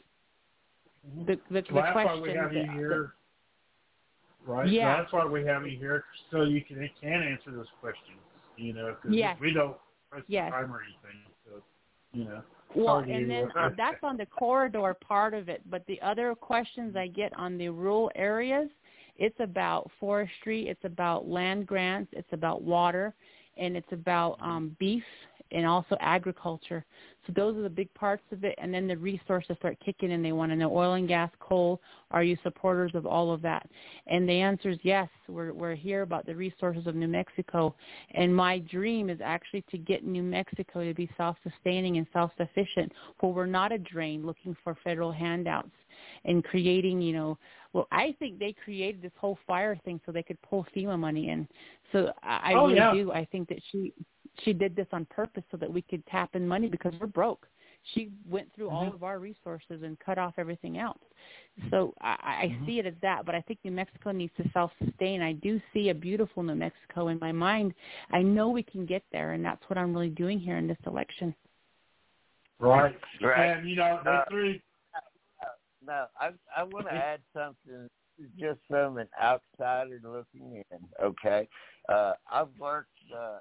The that's question. Why we have you here, right? Yeah. That's why we have you here so you can answer those questions. Because we don't press the time or anything. So Well, and then that's on the corridor part of it. But the other questions I get on the rural areas, it's about forestry, it's about land grants, it's about water, and it's about beef and also agriculture. So those are the big parts of it. And then the resources start kicking in. They want to know oil and gas, coal. Are you supporters of all of that? And the answer is yes. We're here about the resources of New Mexico. And my dream is actually to get New Mexico to be self-sustaining and self-sufficient, where we're not a drain looking for federal handouts and creating, well, I think they created this whole fire thing so they could pull FEMA money in. So I really do. I think that she did this on purpose so that we could tap in money because we're broke. She went through all of our resources and cut off everything else. So I see it as that, but I think New Mexico needs to self-sustain. I do see a beautiful New Mexico in my mind. I know we can get there, and that's what I'm really doing here in this election. Right. And, that's really... No, I want to add something just from an outsider looking in, okay? I've worked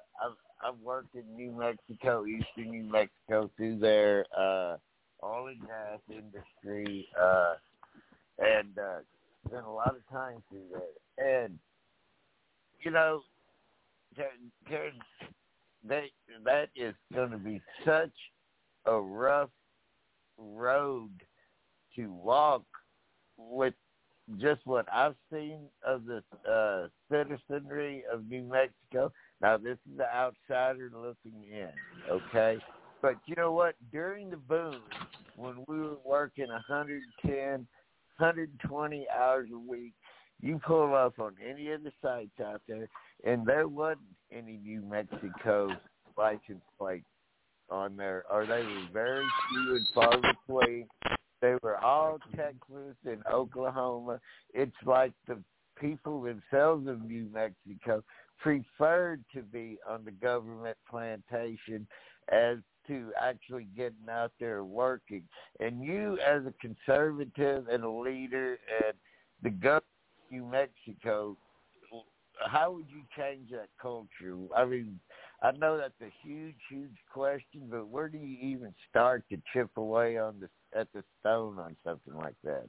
in New Mexico, eastern New Mexico, through their oil and gas industry, and spent a lot of time through there. And, that is going to be such a rough road to walk with just what I've seen of the citizenry of New Mexico. Now, this is the outsider looking in, okay? But you know what? During the boom, when we were working 110, 120 hours a week, you pull up on any of the sites out there, and there wasn't any New Mexico license plates on there, or they were very few and far between. They were all Texas and Oklahoma. It's like the people themselves of New Mexico preferred to be on the government plantation as to actually getting out there working. And you, as a conservative and a leader and the government of New Mexico, how would you change that culture? I mean, I know that's a huge, huge question, but where do you even start to chip away on at the stone on something like that?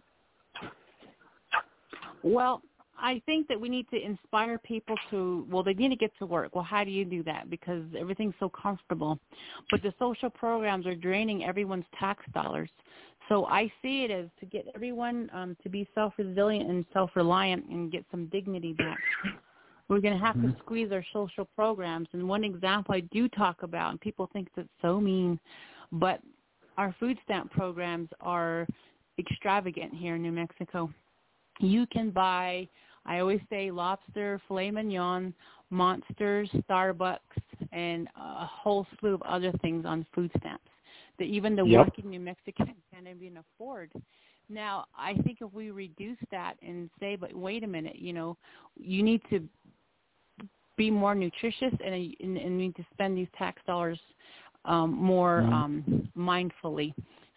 Well, I think that we need to inspire people they need to get to work. Well, how do you do that? Because everything's so comfortable. But the social programs are draining everyone's tax dollars. So I see it as to get everyone to be self-resilient and self-reliant and get some dignity back. We're going to have to squeeze our social programs. And one example I do talk about, and people think that's so mean, but our food stamp programs are extravagant here in New Mexico. You can buy, I always say, lobster, filet mignon, Monsters, Starbucks, and a whole slew of other things on food stamps that even the working New Mexicans can't even afford. Now, I think if we reduce that and say, but wait a minute, you need to be more nutritious and need to spend these tax dollars more mindfully.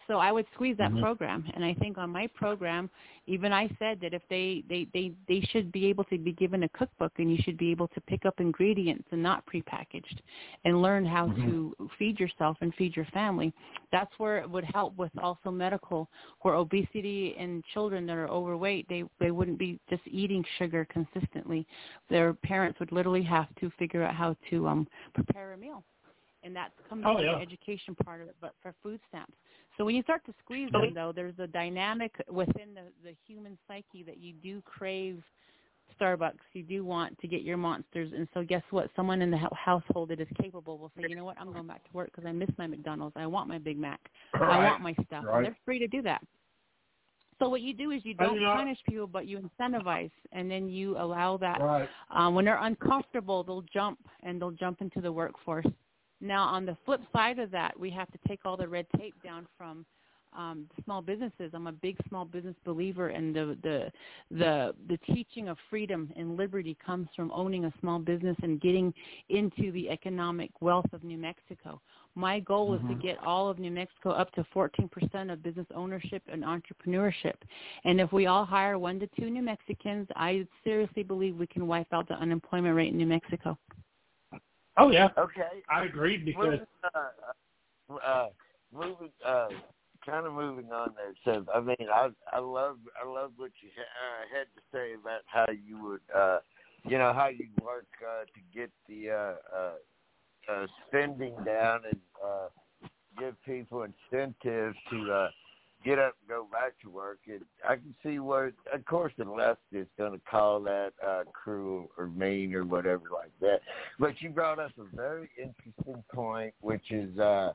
So I would squeeze that program. And I think on my program, even I said that if they should be able to be given a cookbook, and you should be able to pick up ingredients and not prepackaged and learn how to feed yourself and feed your family. That's where it would help with also medical, where obesity and children that are overweight, they wouldn't be just eating sugar consistently. Their parents would literally have to figure out how to prepare a meal. And that comes from the education part of it, but for food stamps. So when you start to squeeze them, though, there's a dynamic within the human psyche that you do crave Starbucks. You do want to get your Monsters. And so guess what? Someone in the household that is capable will say, you know what, I'm going back to work because I miss my McDonald's. I want my Big Mac. I want my stuff. And they're free to do that. So what you do is you don't punish people, but you incentivize, and then you allow that. When they're uncomfortable, they'll jump into the workforce. Now, on the flip side of that, we have to take all the red tape down from small businesses. I'm a big small business believer, and the teaching of freedom and liberty comes from owning a small business and getting into the economic wealth of New Mexico. My goal is to get all of New Mexico up to 14% of business ownership and entrepreneurship. And if we all hire 1 to 2 New Mexicans, I seriously believe we can wipe out the unemployment rate in New Mexico. Oh yeah. Okay. I agree because moving on there. So I mean, I love what you had to say about how you would how you work to get the spending down and give people incentives to get up and go back to work. And I can see where, of course, the left is going to call that cruel or mean or whatever like that. But you brought up a very interesting point, which is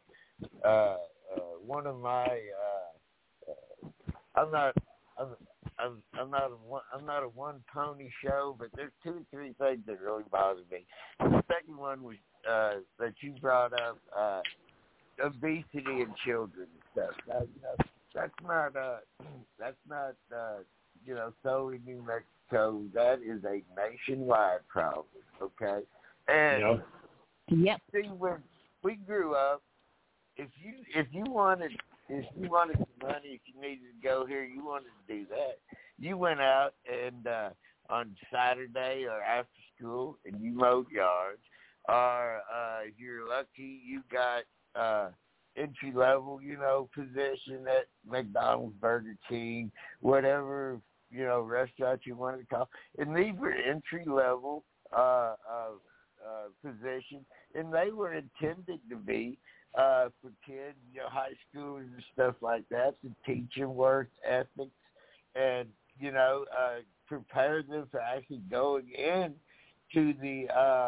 one of my. I'm not a one pony show, but there's 2 or 3 things that really bother me. The second one was that you brought up obesity in children and stuff. Now, that's not solely New Mexico. That is a nationwide problem. Okay, and see, when we grew up, if you wanted some money, if you needed to go here, you wanted to do that. You went out and on Saturday or after school, and you mowed yards, or if you're lucky, you got entry level, position at McDonald's, Burger King, whatever, restaurant you wanted to call. And these were entry level positions, and they were intended to be for kids, high schoolers and stuff like that, to teach them work ethics and, prepare them for actually going into the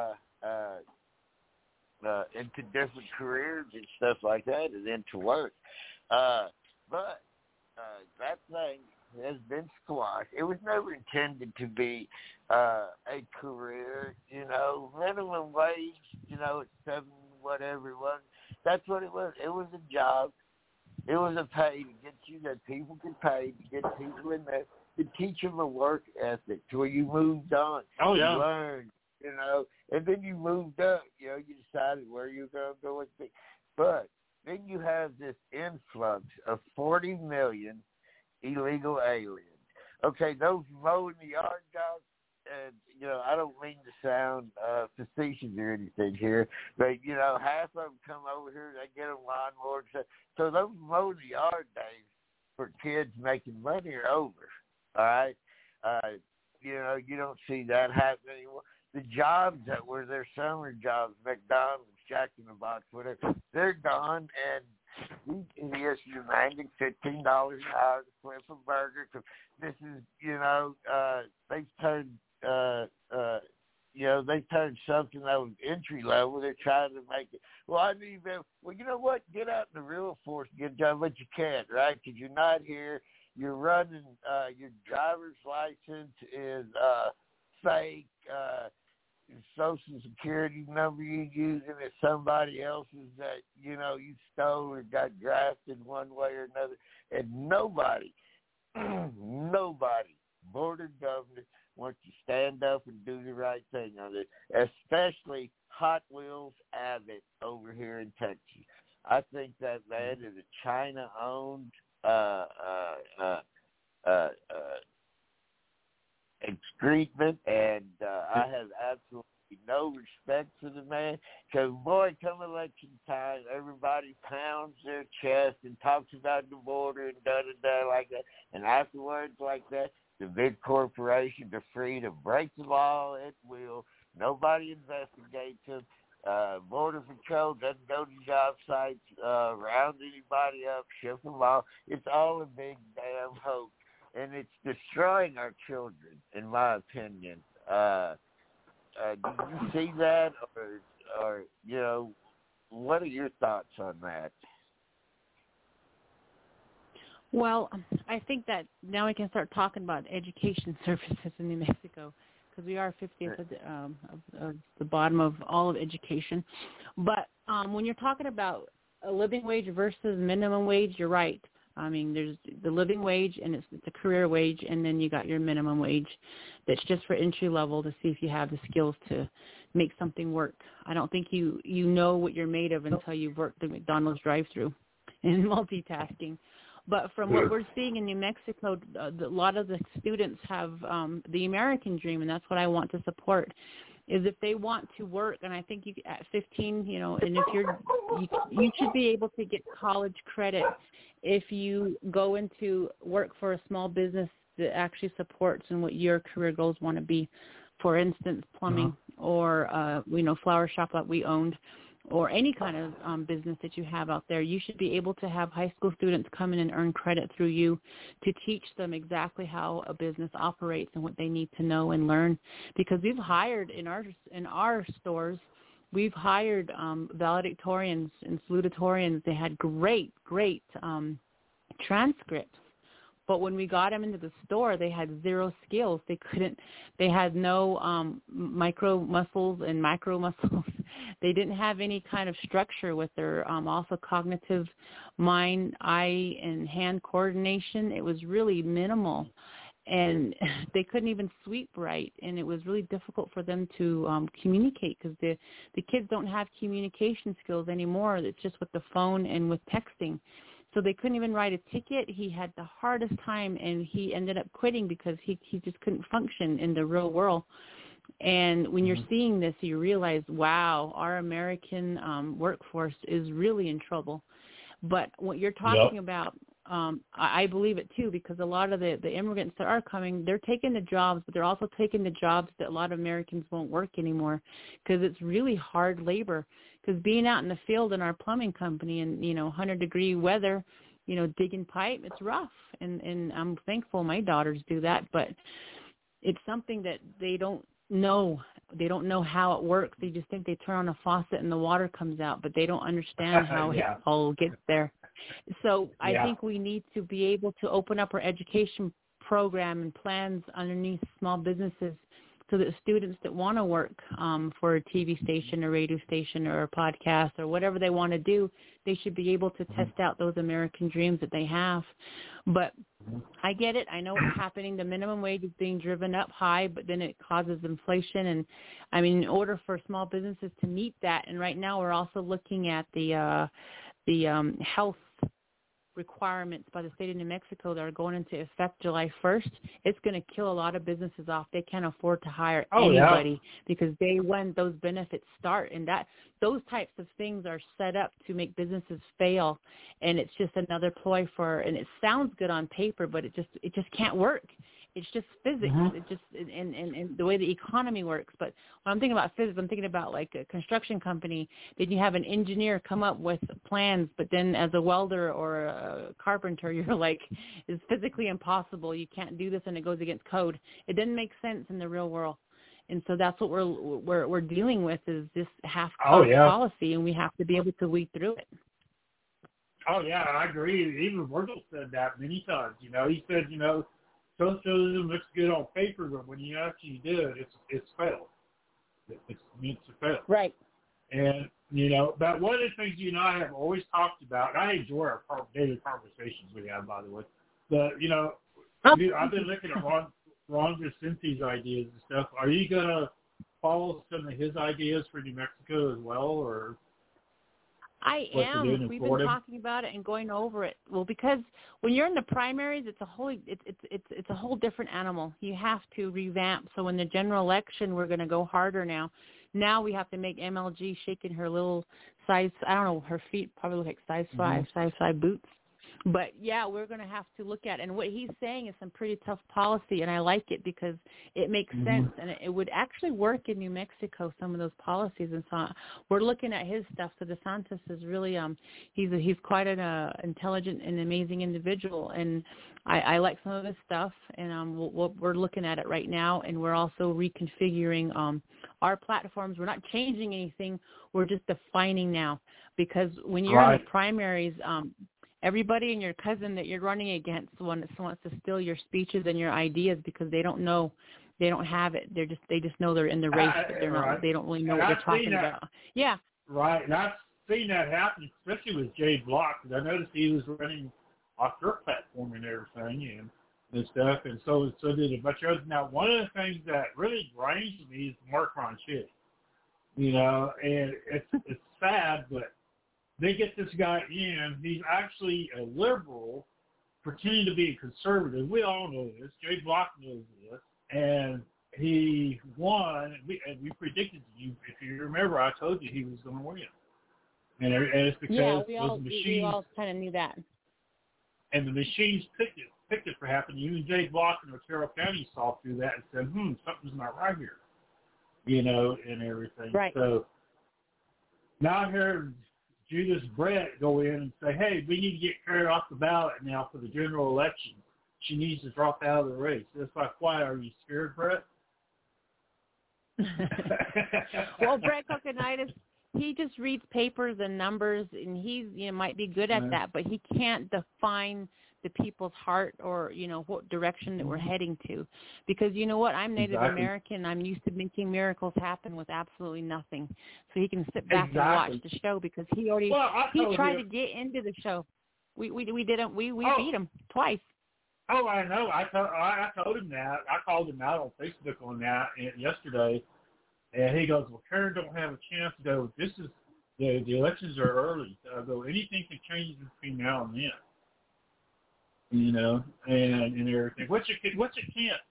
into different careers and stuff like that, and into work. But that thing has been squashed. It was never intended to be a career, minimum wage, at 7 whatever it was. That's what it was. It was a job. It was a pay to get you that people could pay to get people in there to teach them a work ethic to where you moved on. Oh, yeah. You learned, and then you moved up. You decided where you're going to go with it. But then you have this influx of 40 million illegal aliens. Okay, those mowing the yard jobs, and, I don't mean to sound facetious or anything here, but, half of them come over here, they get a lawnmower. So those mowing the yard days for kids making money are over, all right? You don't see that happen anymore. The jobs that were their summer jobs, McDonald's, Jack in the Box, whatever, they're gone, and these idiots are demanding $15 an hour to flip a burger. This is, they've turned, they turned something that was entry level. They're trying to make it. Well, I need them. Well, you know what? Get out in the real force and get a job, but you can't, right? Because you're not here. You're running. Your driver's license is fake. Social security number you're using is somebody else's that you stole or got drafted one way or another, and nobody, board of governors wants to stand up and do the right thing on it, especially Hot Wheels Abbott over here in Texas. I think that land is a China-owned excrement, and I have absolutely no respect for the man. Because, boy, come election time, everybody pounds their chest and talks about the border and da-da-da like that. And afterwards like that, the big corporations are free to break the law at will. Nobody investigates them. Border Patrol doesn't go to job sites, round anybody up, ship them off. It's all a big damn hoax. And it's destroying our children, in my opinion. Do you see that, or you know, what are your thoughts on that? Well, I think that now we can start talking about education services in New Mexico, because we are 50th of the bottom of all of education. But when you're talking about a living wage versus minimum wage, you're right. I mean, there's the living wage, and it's a career wage, and then you got your minimum wage that's just for entry level to see if you have the skills to make something work. I don't think you know what you're made of until you've worked the McDonald's drive-thru and multitasking. But from what we're seeing in New Mexico, a lot of the students have the American dream, and that's what I want to support. Is if they want to work, and I think you at 15, you know, and if you should be able to get college credit if you go into work for a small business that actually supports and what your career goals want to be. For instance, plumbing or you know, flower shop that we owned, or any kind of business that you have out there. You should be able to have high school students come in and earn credit through you to teach them exactly how a business operates and what they need to know and learn. Because we've hired in our stores, we've hired valedictorians and salutatorians. They had great transcripts. But when we got them into the store, they had zero skills. They had no micro muscles and macro muscles. They didn't have any kind of structure with their also cognitive mind, eye, and hand coordination. It was really minimal. And they couldn't even sweep right. And it was really difficult for them to communicate, because the kids don't have communication skills anymore. It's just with the phone and with texting. So they couldn't even write a ticket. He had the hardest time, and he ended up quitting because he just couldn't function in the real world. And when you're seeing this, you realize, wow, our American workforce is really in trouble. But what you're talking about, I believe it too, because a lot of the immigrants that are coming, they're taking the jobs, but they're also taking the jobs that a lot of Americans won't work anymore, because it's really hard labor. Because being out in the field in our plumbing company in, 100-degree weather, digging pipe, it's rough. And I'm thankful my daughters do that, but it's something that they don't know. They don't know how it works. They just think they turn on a faucet and the water comes out, but they don't understand how it all gets there. So I think we need to be able to open up our education program and plans underneath small businesses, so that students that want to work for a TV station or radio station or a podcast or whatever they want to do, they should be able to test out those American dreams that they have. But I get it. I know what's happening. The minimum wage is being driven up high, but then it causes inflation. And, I mean, in order for small businesses to meet that, and right now we're also looking at the health requirements by the state of New Mexico that are going into effect July 1st, it's going to kill a lot of businesses off. They can't afford to hire anybody because day one those benefits start, and those types of things are set up to make businesses fail, and it's just another ploy and it sounds good on paper, but it just can't work. It's just physics. It just and the way the economy works. But when I'm thinking about physics, I'm thinking about like a construction company. Then you have an engineer come up with plans, but then as a welder or a carpenter, you're like, it's physically impossible. You can't do this, and it goes against code. It doesn't make sense in the real world. And so that's what we're dealing with, is this half-cost policy, and we have to be able to weed through it. Oh yeah, I agree. Even Virgil said that many times. He said, socialism looks good on paper, but when you actually do it, it's failed. It's meant to fail. Right. And, but one of the things you and I have always talked about, and I enjoy our daily conversations we have, by the way, but, I've been looking at Ron DeSantis' ideas and stuff. Are you going to follow some of his ideas for New Mexico as well, or? I am. We've been talking about it and going over it. Well, because when you're in the primaries, it's a whole different animal. You have to revamp. So in the general election, we're going to go harder now. Now we have to make MLG shaking her little size. I don't know, her feet probably look like size 5 boots. But, yeah, we're going to have to look at it. And what he's saying is some pretty tough policy, and I like it because it makes sense. And it would actually work in New Mexico, some of those policies. And so we're looking at his stuff. So DeSantis is really he's quite an intelligent and amazing individual. And I like some of his stuff, and we're looking at it right now. And we're also reconfiguring our platforms. We're not changing anything. We're just defining now. Because when you're in the primaries everybody and your cousin that you're running against wants to steal your speeches and your ideas because they don't know, they don't have it. They just know they're in the race, but they're not. They don't really know what they're talking about. Yeah. Right, and I've seen that happen, especially with Jay Block. Because I noticed he was running off your platform and everything and stuff, and so did a bunch of others. Now, one of the things that really grinds me is Mark Ronchetti. And it's sad, but they get this guy in. He's actually a liberal, pretending to be a conservative. We all know this. Jay Block knows this. And he won. We predicted to you, if you remember, I told you he was going to win. And it's because we all kind of knew that. And the machines picked it for happening. Even Jay Block in Otero County saw through that and said, something's not right here. And everything. Right. So now I heard Judas Brett go in and say, hey, we need to get Karen off the ballot now for the general election. She needs to drop out of the race. It's like, why? Are you scared, Brett? Well, Brett Kokonitis, he just reads papers and numbers, and he's might be good at that, but he can't define the people's heart or what direction that we're heading to. Because you know what, I'm Native American. I'm used to making miracles happen with absolutely nothing. So he can sit back and watch the show because he tried to get into the show. We didn't. We beat him twice. Oh, I know. I told him that. I called him out on Facebook on that yesterday, and he goes, "Well, Karen don't have a chance." I go, "This is the elections are early." I go, "Anything can change between now and then." And everything. Which it can't.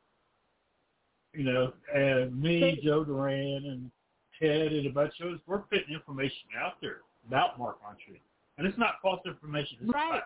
And me, Joe Duran, and Ted, and a bunch of us, we're putting information out there about Mark Ronchetti. And it's not false information. It's facts.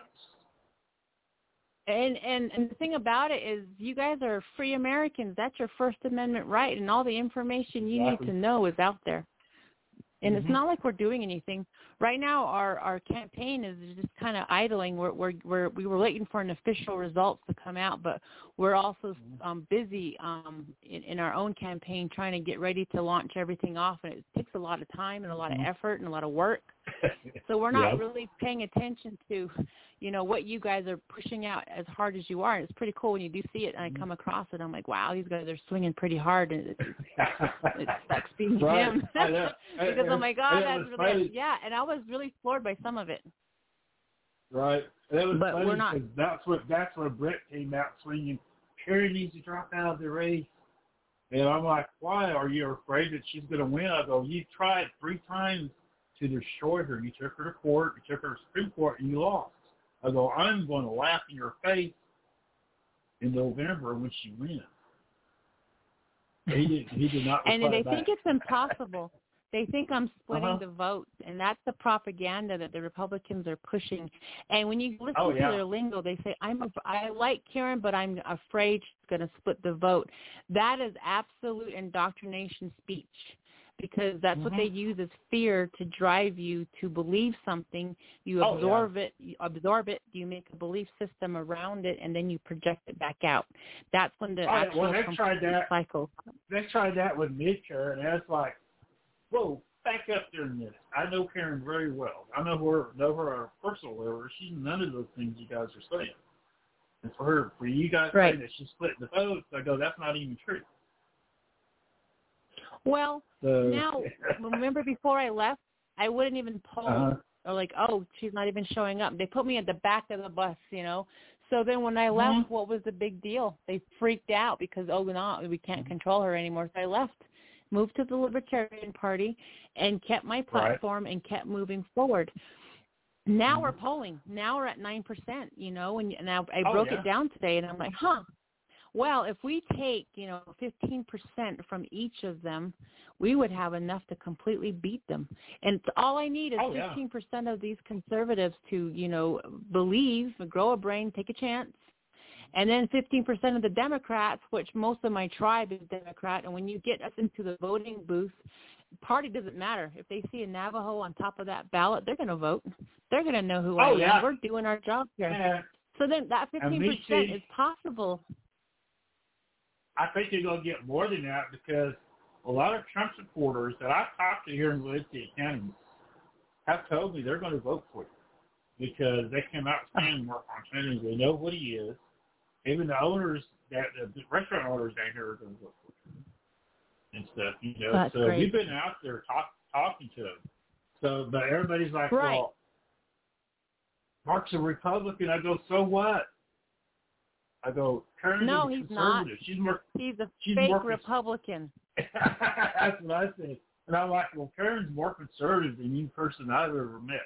And the thing about it is you guys are free Americans. That's your First Amendment right, and all the information you need to know is out there. And it's not like we're doing anything. Right now, our campaign is just kind of idling. We were waiting for an official results to come out, but we're also busy in our own campaign trying to get ready to launch everything off, and it takes a lot of time and a lot of effort and a lot of work. So we're not really paying attention to, what you guys are pushing out as hard as you are. And it's pretty cool when you do see it, and I come across it. I'm like, wow, these guys are swinging pretty hard, and it sucks being him. Because I'm like, oh, that's really, and I was really floored by some of it. Right. That was but funny we're not. That's where Brett came out swinging. Karen needs to drop out of the race. And I'm like, why? Are you afraid that she's going to win? I go, you tried 3 times to destroy her. You took her to court, you took her to Supreme Court, and you lost. I go, I'm going to laugh in your face in November when she wins. He did not reply And they back. think it's impossible. They think I'm splitting the vote, and that's the propaganda that the Republicans are pushing. And when you listen to their lingo, they say, I like Karen, but I'm afraid she's going to split the vote. That is absolute indoctrination speech, because that's what they use as fear to drive you to believe something. You absorb it, you make a belief system around it, and then you project it back out. That's when the actual cycle. They tried that with me, Karen, and it's like, whoa, back up there a minute. I know Karen very well. I know her on a personal level. She's none of those things you guys are saying. And for you guys saying that she's splitting the votes, I go, that's not even true. Well, now, remember before I left, I wouldn't even poll or like, oh, she's not even showing up. They put me at the back of the bus, So then when I left, what was the big deal? They freaked out because, no, we can't control her anymore. So I left. moved to the Libertarian Party, and kept my platform and kept moving forward. Now we're polling. Now we're at 9%, and I broke it down today, and I'm like, well, if we take, 15% from each of them, we would have enough to completely beat them. And all I need is 15% of these conservatives to, believe, grow a brain, take a chance. And then 15% of the Democrats, which most of my tribe is Democrat. And when you get us into the voting booth, party doesn't matter. If they see a Navajo on top of that ballot, they're going to vote. They're going to know who I am. We're doing our job here. So then that 15% is possible. I think they're going to get more than that because a lot of Trump supporters that I've talked to here in Valencia County have told me they're going to vote for you because they came out standing more on Trump. They know what he is. Even the owners, the restaurant owners down here are going to vote for him and stuff, That's So great. we've been out there talking to them. So, but everybody's like, well, Mark's a Republican. I go, so what? I go, Kern's no, a he's conservative. not. He's a fake Republican. That's what I said. And I'm like, well, Kern's more conservative than any person I've ever met.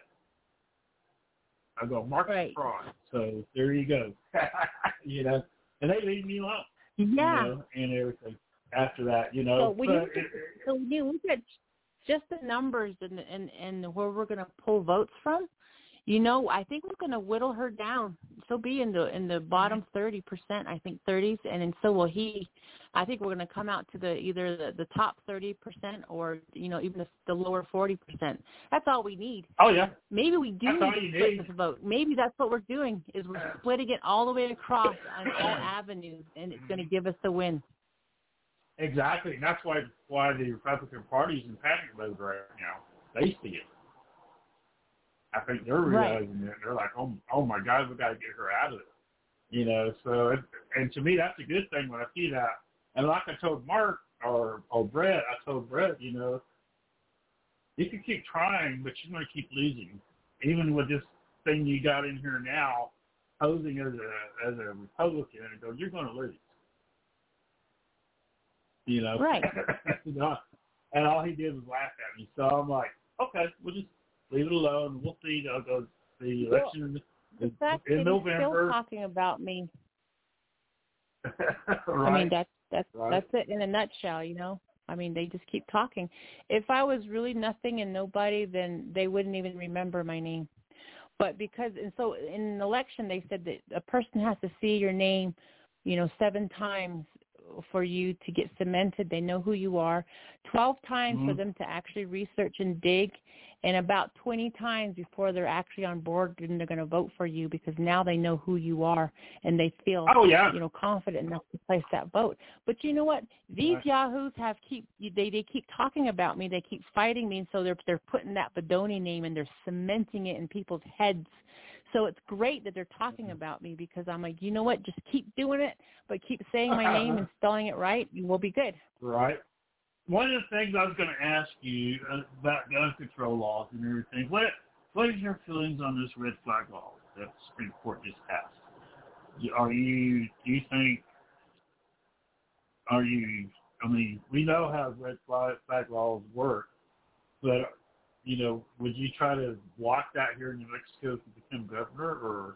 I go, Mark's a fraud. So there you go. And they leave me alone. Yeah. And everything after that, So when you look at just the numbers and where we're going to pull votes from, I think we're going to whittle her down. She'll be in the bottom 30%, I think 30s, and then so will he. I think we're going to come out to either the top 30% or even the lower 40%. That's all we need. Oh yeah. Maybe we do need to split this vote. Maybe that's what we're doing is we're splitting it all the way across on all avenues, and it's going to give us the win. Exactly, and that's why the Republican Party's in panic mode right now. They see it. I think they're realizing it. They're like, oh my God, we got to get her out of it. So, and to me, that's a good thing when I see that. And like I told Mark or Brett, you can keep trying, but you're going to keep losing. Even with this thing you got in here now, posing as a Republican, you're going to lose. Right. And all he did was laugh at me. So I'm like, okay, we'll just leave it alone. We'll see. The election the fact in that November. He's still talking about me. Right. I mean, that's it in a nutshell. I mean, they just keep talking. If I was really nothing and nobody, then they wouldn't even remember my name. But so in an election, they said that a person has to see your name, 7 times for you to get cemented. They know who you are. 12 times for them to actually research and dig, and about 20 times before they're actually on board and they're going to vote for you, because now they know who you are and they feel confident enough to place that vote. But you know what? These yahoos they keep talking about me. They keep fighting me, and so they're putting that Bedoni name and they're cementing it in people's heads. So it's great that they're talking about me, because I'm like, you know what? Just keep doing it, but keep saying my name and spelling it right, and we'll be good. Right. One of the things I was going to ask you about gun control laws and everything, what is your feelings on this red flag law that the Supreme Court just passed? We know how red flag laws work, but would you try to block that here in New Mexico to become governor, or?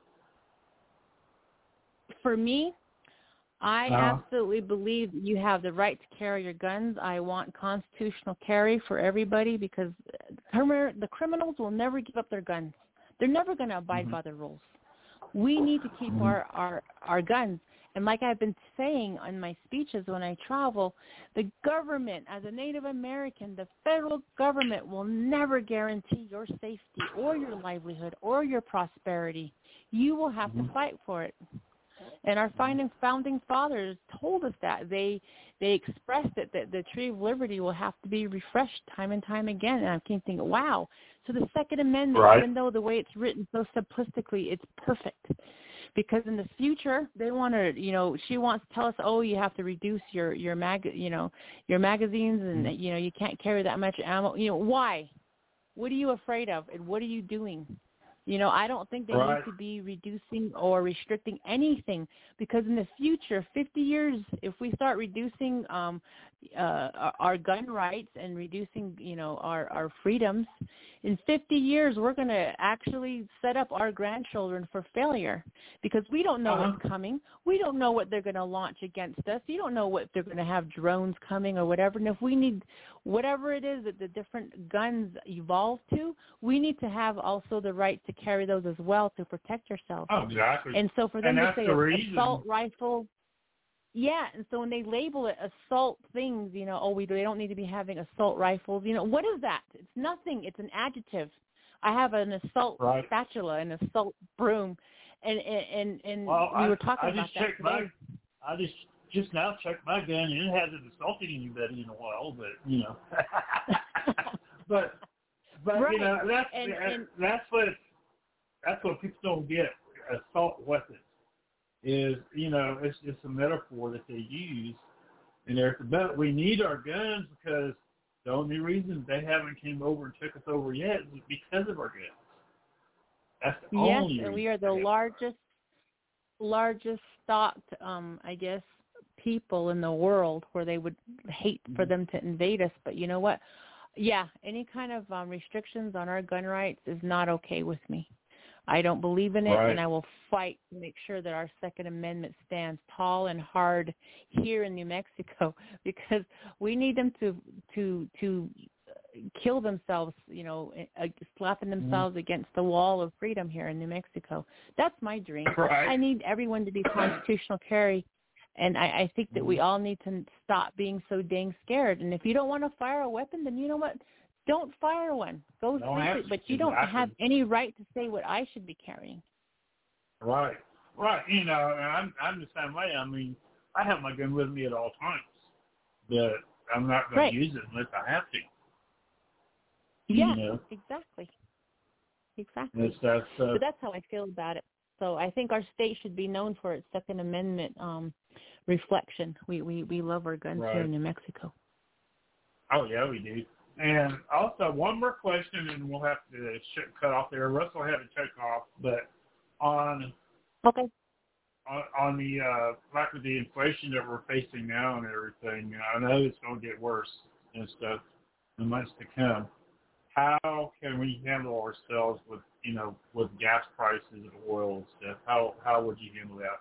For me, I absolutely believe you have the right to carry your guns. I want constitutional carry for everybody, because the criminals will never give up their guns. They're never going to abide by the rules. We need to keep our guns. And like I've been saying in my speeches when I travel, the government, as a Native American, the federal government will never guarantee your safety or your livelihood or your prosperity. You will have to fight for it. And our founding fathers told us that. They expressed it, that the Tree of Liberty will have to be refreshed time and time again. And I keep thinking, wow. So the Second Amendment, even though the way it's written so simplistically, it's perfect. Because in the future, they want to, she wants to tell us, you have to reduce your magazines, and you can't carry that much ammo. Why? What are you afraid of, and what are you doing? I don't think they need to be reducing or restricting anything, because in the future, 50 years, if we start reducing our gun rights and reducing, our freedoms, in 50 years, we're going to actually set up our grandchildren for failure, because we don't know what's coming. We don't know what they're going to launch against us. You don't know what they're going to have drones coming or whatever. And if we need whatever it is that the different guns evolve to, we need to have also the right to carry those as well to protect ourselves. Oh, exactly. And so for them to say assault rifle, and so when they label it assault things, they don't need to be having assault rifles. What is that? It's nothing. It's an adjective. I have an assault spatula, an assault broom, and we were talking about that today. I just now checked my gun, and it hasn't assaulted anybody in a while, but but that's what people don't get. Assault weapons is it's a metaphor that they use, and but we need our guns because the only reason they haven't came over and took us over yet is because of our guns. That's the only reason. And we are the largest stocked, people in the world, where they would hate for them to invade us. But you know what? Yeah, any kind of restrictions on our gun rights is not okay with me. I don't believe in it, and I will fight to make sure that our Second Amendment stands tall and hard here in New Mexico, because we need them to kill themselves, slapping themselves against the wall of freedom here in New Mexico. That's my dream. I need everyone to be constitutional carry, and I think that we all need to stop being so dang scared. And if you don't want to fire a weapon, then you know what? Don't fire one. Go sleep it, but you don't have any right to say what I should be carrying. Right. And I'm the same way. I mean, I have my gun with me at all times, but I'm not going to use it unless I have to. Yeah, exactly. But that's how I feel about it. So I think our state should be known for its Second Amendment reflection. We love our guns here in New Mexico. Oh, yeah, we do. And also, one more question, and we'll have to cut off there. Russell had to take off, but on the like with the inflation that we're facing now and everything, I know it's going to get worse and stuff in the months to come. How can we handle ourselves with gas prices and oil and stuff? How would you handle that?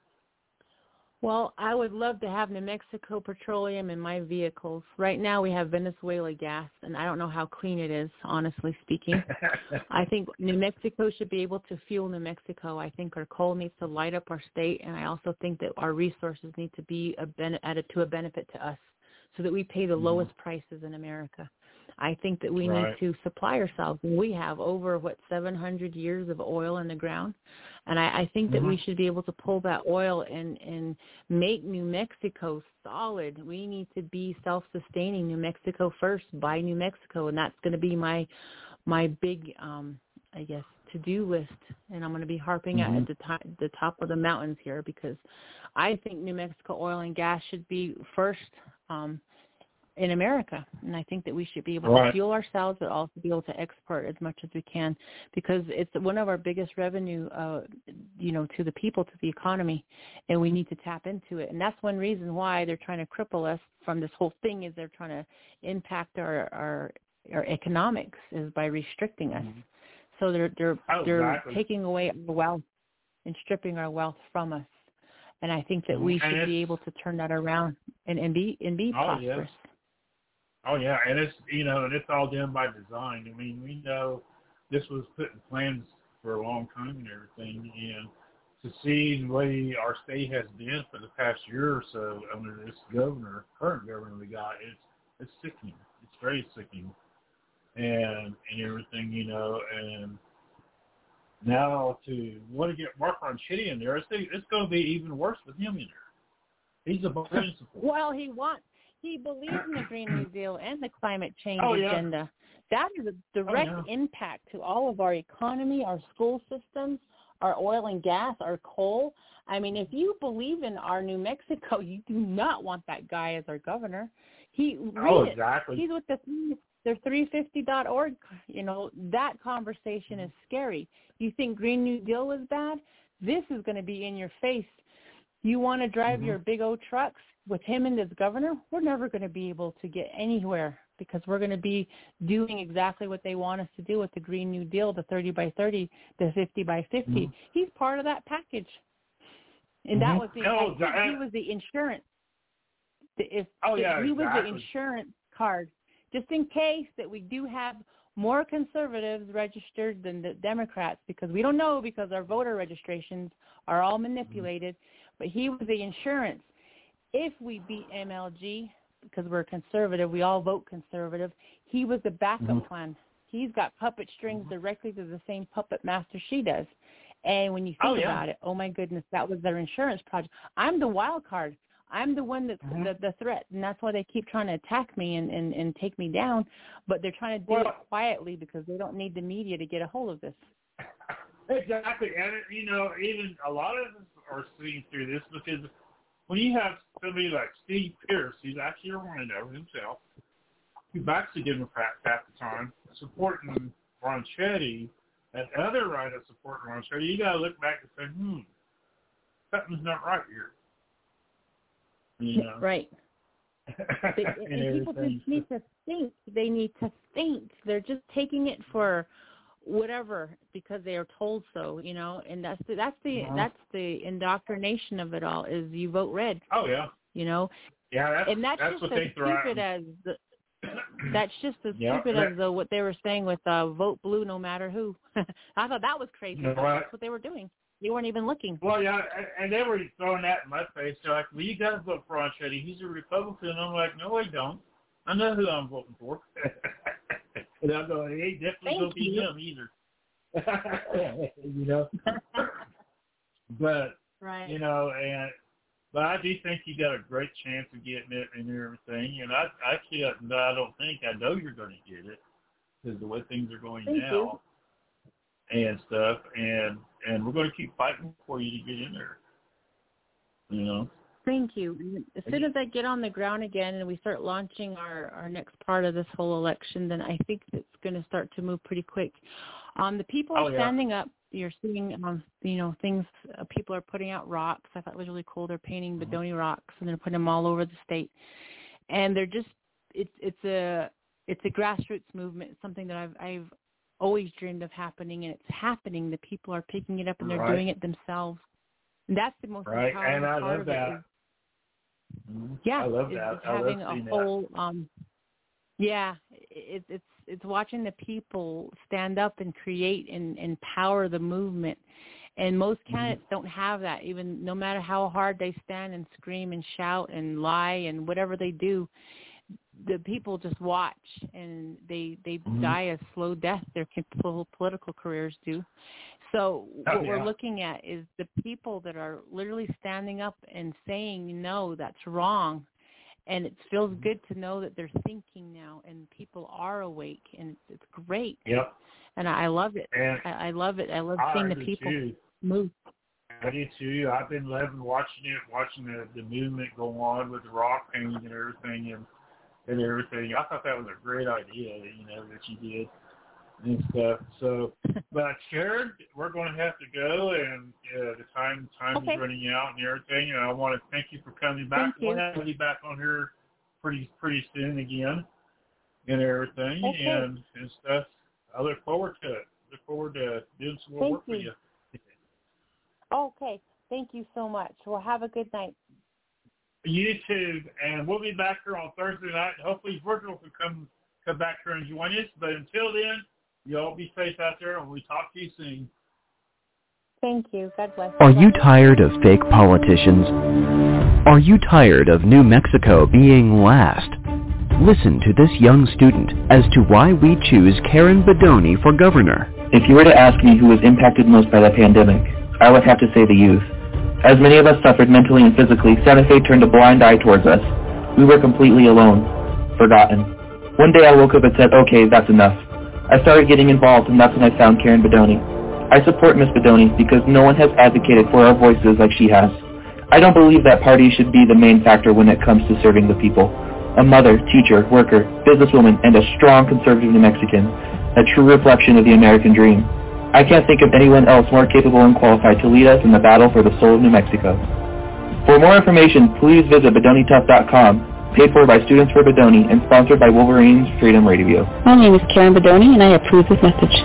Well, I would love to have New Mexico petroleum in my vehicles. Right now we have Venezuela gas, and I don't know how clean it is, honestly speaking. I think New Mexico should be able to fuel New Mexico. I think our coal needs to light up our state, and I also think that our resources need to be added to a benefit to us so that we pay the lowest prices in America. I think that we need to supply ourselves. We have over, 700 years of oil in the ground. And I think that we should be able to pull that oil and make New Mexico solid. We need to be self-sustaining. New Mexico first, buy New Mexico. And that's going to be my big, to-do list. And I'm going to be harping at the top of the mountains here, because I think New Mexico oil and gas should be first in America. And I think that we should be able to fuel ourselves, but also be able to export as much as we can, because it's one of our biggest revenue, to the people, to the economy, and we need to tap into it. And that's one reason why they're trying to cripple us from this whole thing, is they're trying to impact our economics, is by restricting us. So they're taking away our wealth and stripping our wealth from us. And I think that we should be able to turn that around and be prosperous. Oh yeah, and it's all done by design. I mean, we know this was put in plans for a long time and everything, and to see the way our state has been for the past year or so under this current governor we got, it's sickening. It's very sickening, and everything, and now to want to get Mark Ronchetti in there, it's going to be even worse with him in there. He's a budget support. Well, he believes in the Green New Deal and the climate change agenda. That is a direct impact to all of our economy, our school systems, our oil and gas, our coal. I mean, if you believe in our New Mexico, you do not want that guy as our governor. Exactly. He's with the 350.org. You know, that conversation is scary. You think Green New Deal was bad? This is going to be in your face. You want to drive your big old trucks with him and this governor? We're never going to be able to get anywhere because we're going to be doing exactly what they want us to do with the Green New Deal, the 30 by 30, the 50 by 50. He's part of that package. And that was he was the insurance. He was the insurance card, just in case that we do have more conservatives registered than the Democrats, because we don't know, because our voter registrations are all manipulated. But he was the insurance. If we beat MLG, because we're conservative, we all vote conservative, he was the backup plan. He's got puppet strings directly to the same puppet master she does. And when you think about it, oh my goodness, that was their insurance project. I'm the wild card. I'm the one that's the threat, and that's why they keep trying to attack me and take me down. But they're trying to do it quietly because they don't need the media to get a hold of this. Exactly, and you know, even a lot of us are seeing through this because when you have somebody like Steve Pierce, who's actually a Rhino himself, who backs the Democrats half the time, supporting Ron Chetty, and other Rhinos supporting Ron Chetty, you got to look back and say, something's not right here. You know? Right. And people just need to think. They need to think. They're just taking it for whatever because they are told so, you know. And that's the indoctrination of it all. Is you vote red. Oh yeah. You know. Yeah. That's just as stupid as the. That's just as stupid as what they were saying with vote blue no matter who. I thought that was crazy. That's what they were doing. They weren't even looking. Well, yeah, and they were throwing that in my face. They're like, well, you got to vote for Ron Chetty. He's a Republican. And I'm like, no, I don't. I know who I'm voting for. And I'm going, hey, definitely don't be him either. You know? But, you know, but I do think you got a great chance of getting it and everything. And I don't think, I know you're going to get it because the way things are going now. And stuff, and we're going to keep fighting for you to get in there. You know. Thank you. As soon as I get on the ground again and we start launching our next part of this whole election, then I think it's going to start to move pretty quick. The people are standing up. You're seeing, you know, things. People are putting out rocks. I thought it was really cool. They're painting Bodoni rocks and they're putting them all over the state. And they're just, it's a grassroots movement. It's something that I've always dreamed of happening, and it's happening. The people are picking it up and they're doing it themselves. And that's the most empowering and I part love of that. it. Yeah, I love that. It's having a whole. It's watching the people stand up and create and power the movement. And most candidates don't have that. Even no matter how hard they stand and scream and shout and lie and whatever they do. The people just watch, and they die a slow death. Their political careers do. So what we're looking at is the people that are literally standing up and saying, no, that's wrong. And it feels good to know that they're thinking now, and people are awake, and it's great. Yep. And I love it. I love it. I love seeing the people move. I do too. I've been loving watching the movement go on with the rock painting and everything, and everything. I thought that was a great idea, you know, that you did and stuff. So, but Sharon, we're going to have to go, and the time is running out and everything. And I want to thank you for coming back. We'll have you back on here pretty soon again and everything and stuff. I look forward to it. Look forward to doing some more work for you. Okay. Thank you so much. Well, have a good night. You too, and we'll be back here on Thursday night. Hopefully Virgil can come back here and join us. But until then, you all be safe out there, and we'll talk to you soon. Thank you. God bless. Are you tired of fake politicians? Are you tired of New Mexico being last? Listen to this young student as to why we choose Karen Bodoni for governor. If you were to ask me who was impacted most by the pandemic, I would have to say the youth. As many of us suffered mentally and physically, Santa Fe turned a blind eye towards us. We were completely alone, forgotten. One day I woke up and said, okay, that's enough. I started getting involved, and that's when I found Karen Bodoni. I support Miss Bodoni because no one has advocated for our voices like she has. I don't believe that party should be the main factor when it comes to serving the people. a mother, teacher, worker, businesswoman, and a strong conservative New Mexican, a true reflection of the American dream. I can't think of anyone else more capable and qualified to lead us in the battle for the soul of New Mexico. For more information, please visit BedoniTough.com, paid for by Students for Bedoni and sponsored by Wolverines Freedom Radio. My name is Karen Bedoni, and I approve this message.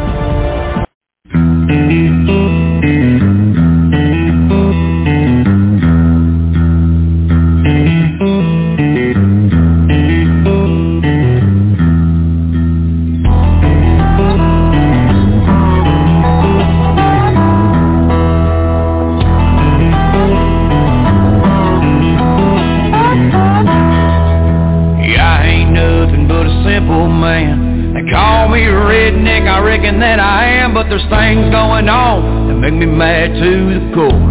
That I am, but there's things going on that make me mad to the core.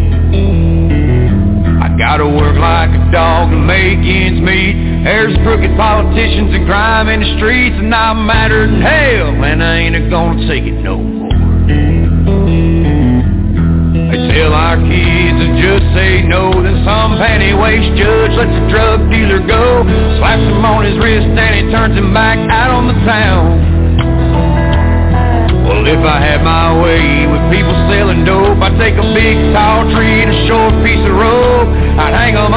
I gotta work like a dog to make ends meet. There's crooked politicians and crime in the streets, and I'm madder than hell, and I ain't gonna take it no more. They tell our kids to just say no, then some panty-waist judge lets a drug dealer go, slaps him on his wrist and he turns him back out on the town. Well, if I had my way with people selling dope, I'd take a big tall tree and a short piece of rope. I'd hang them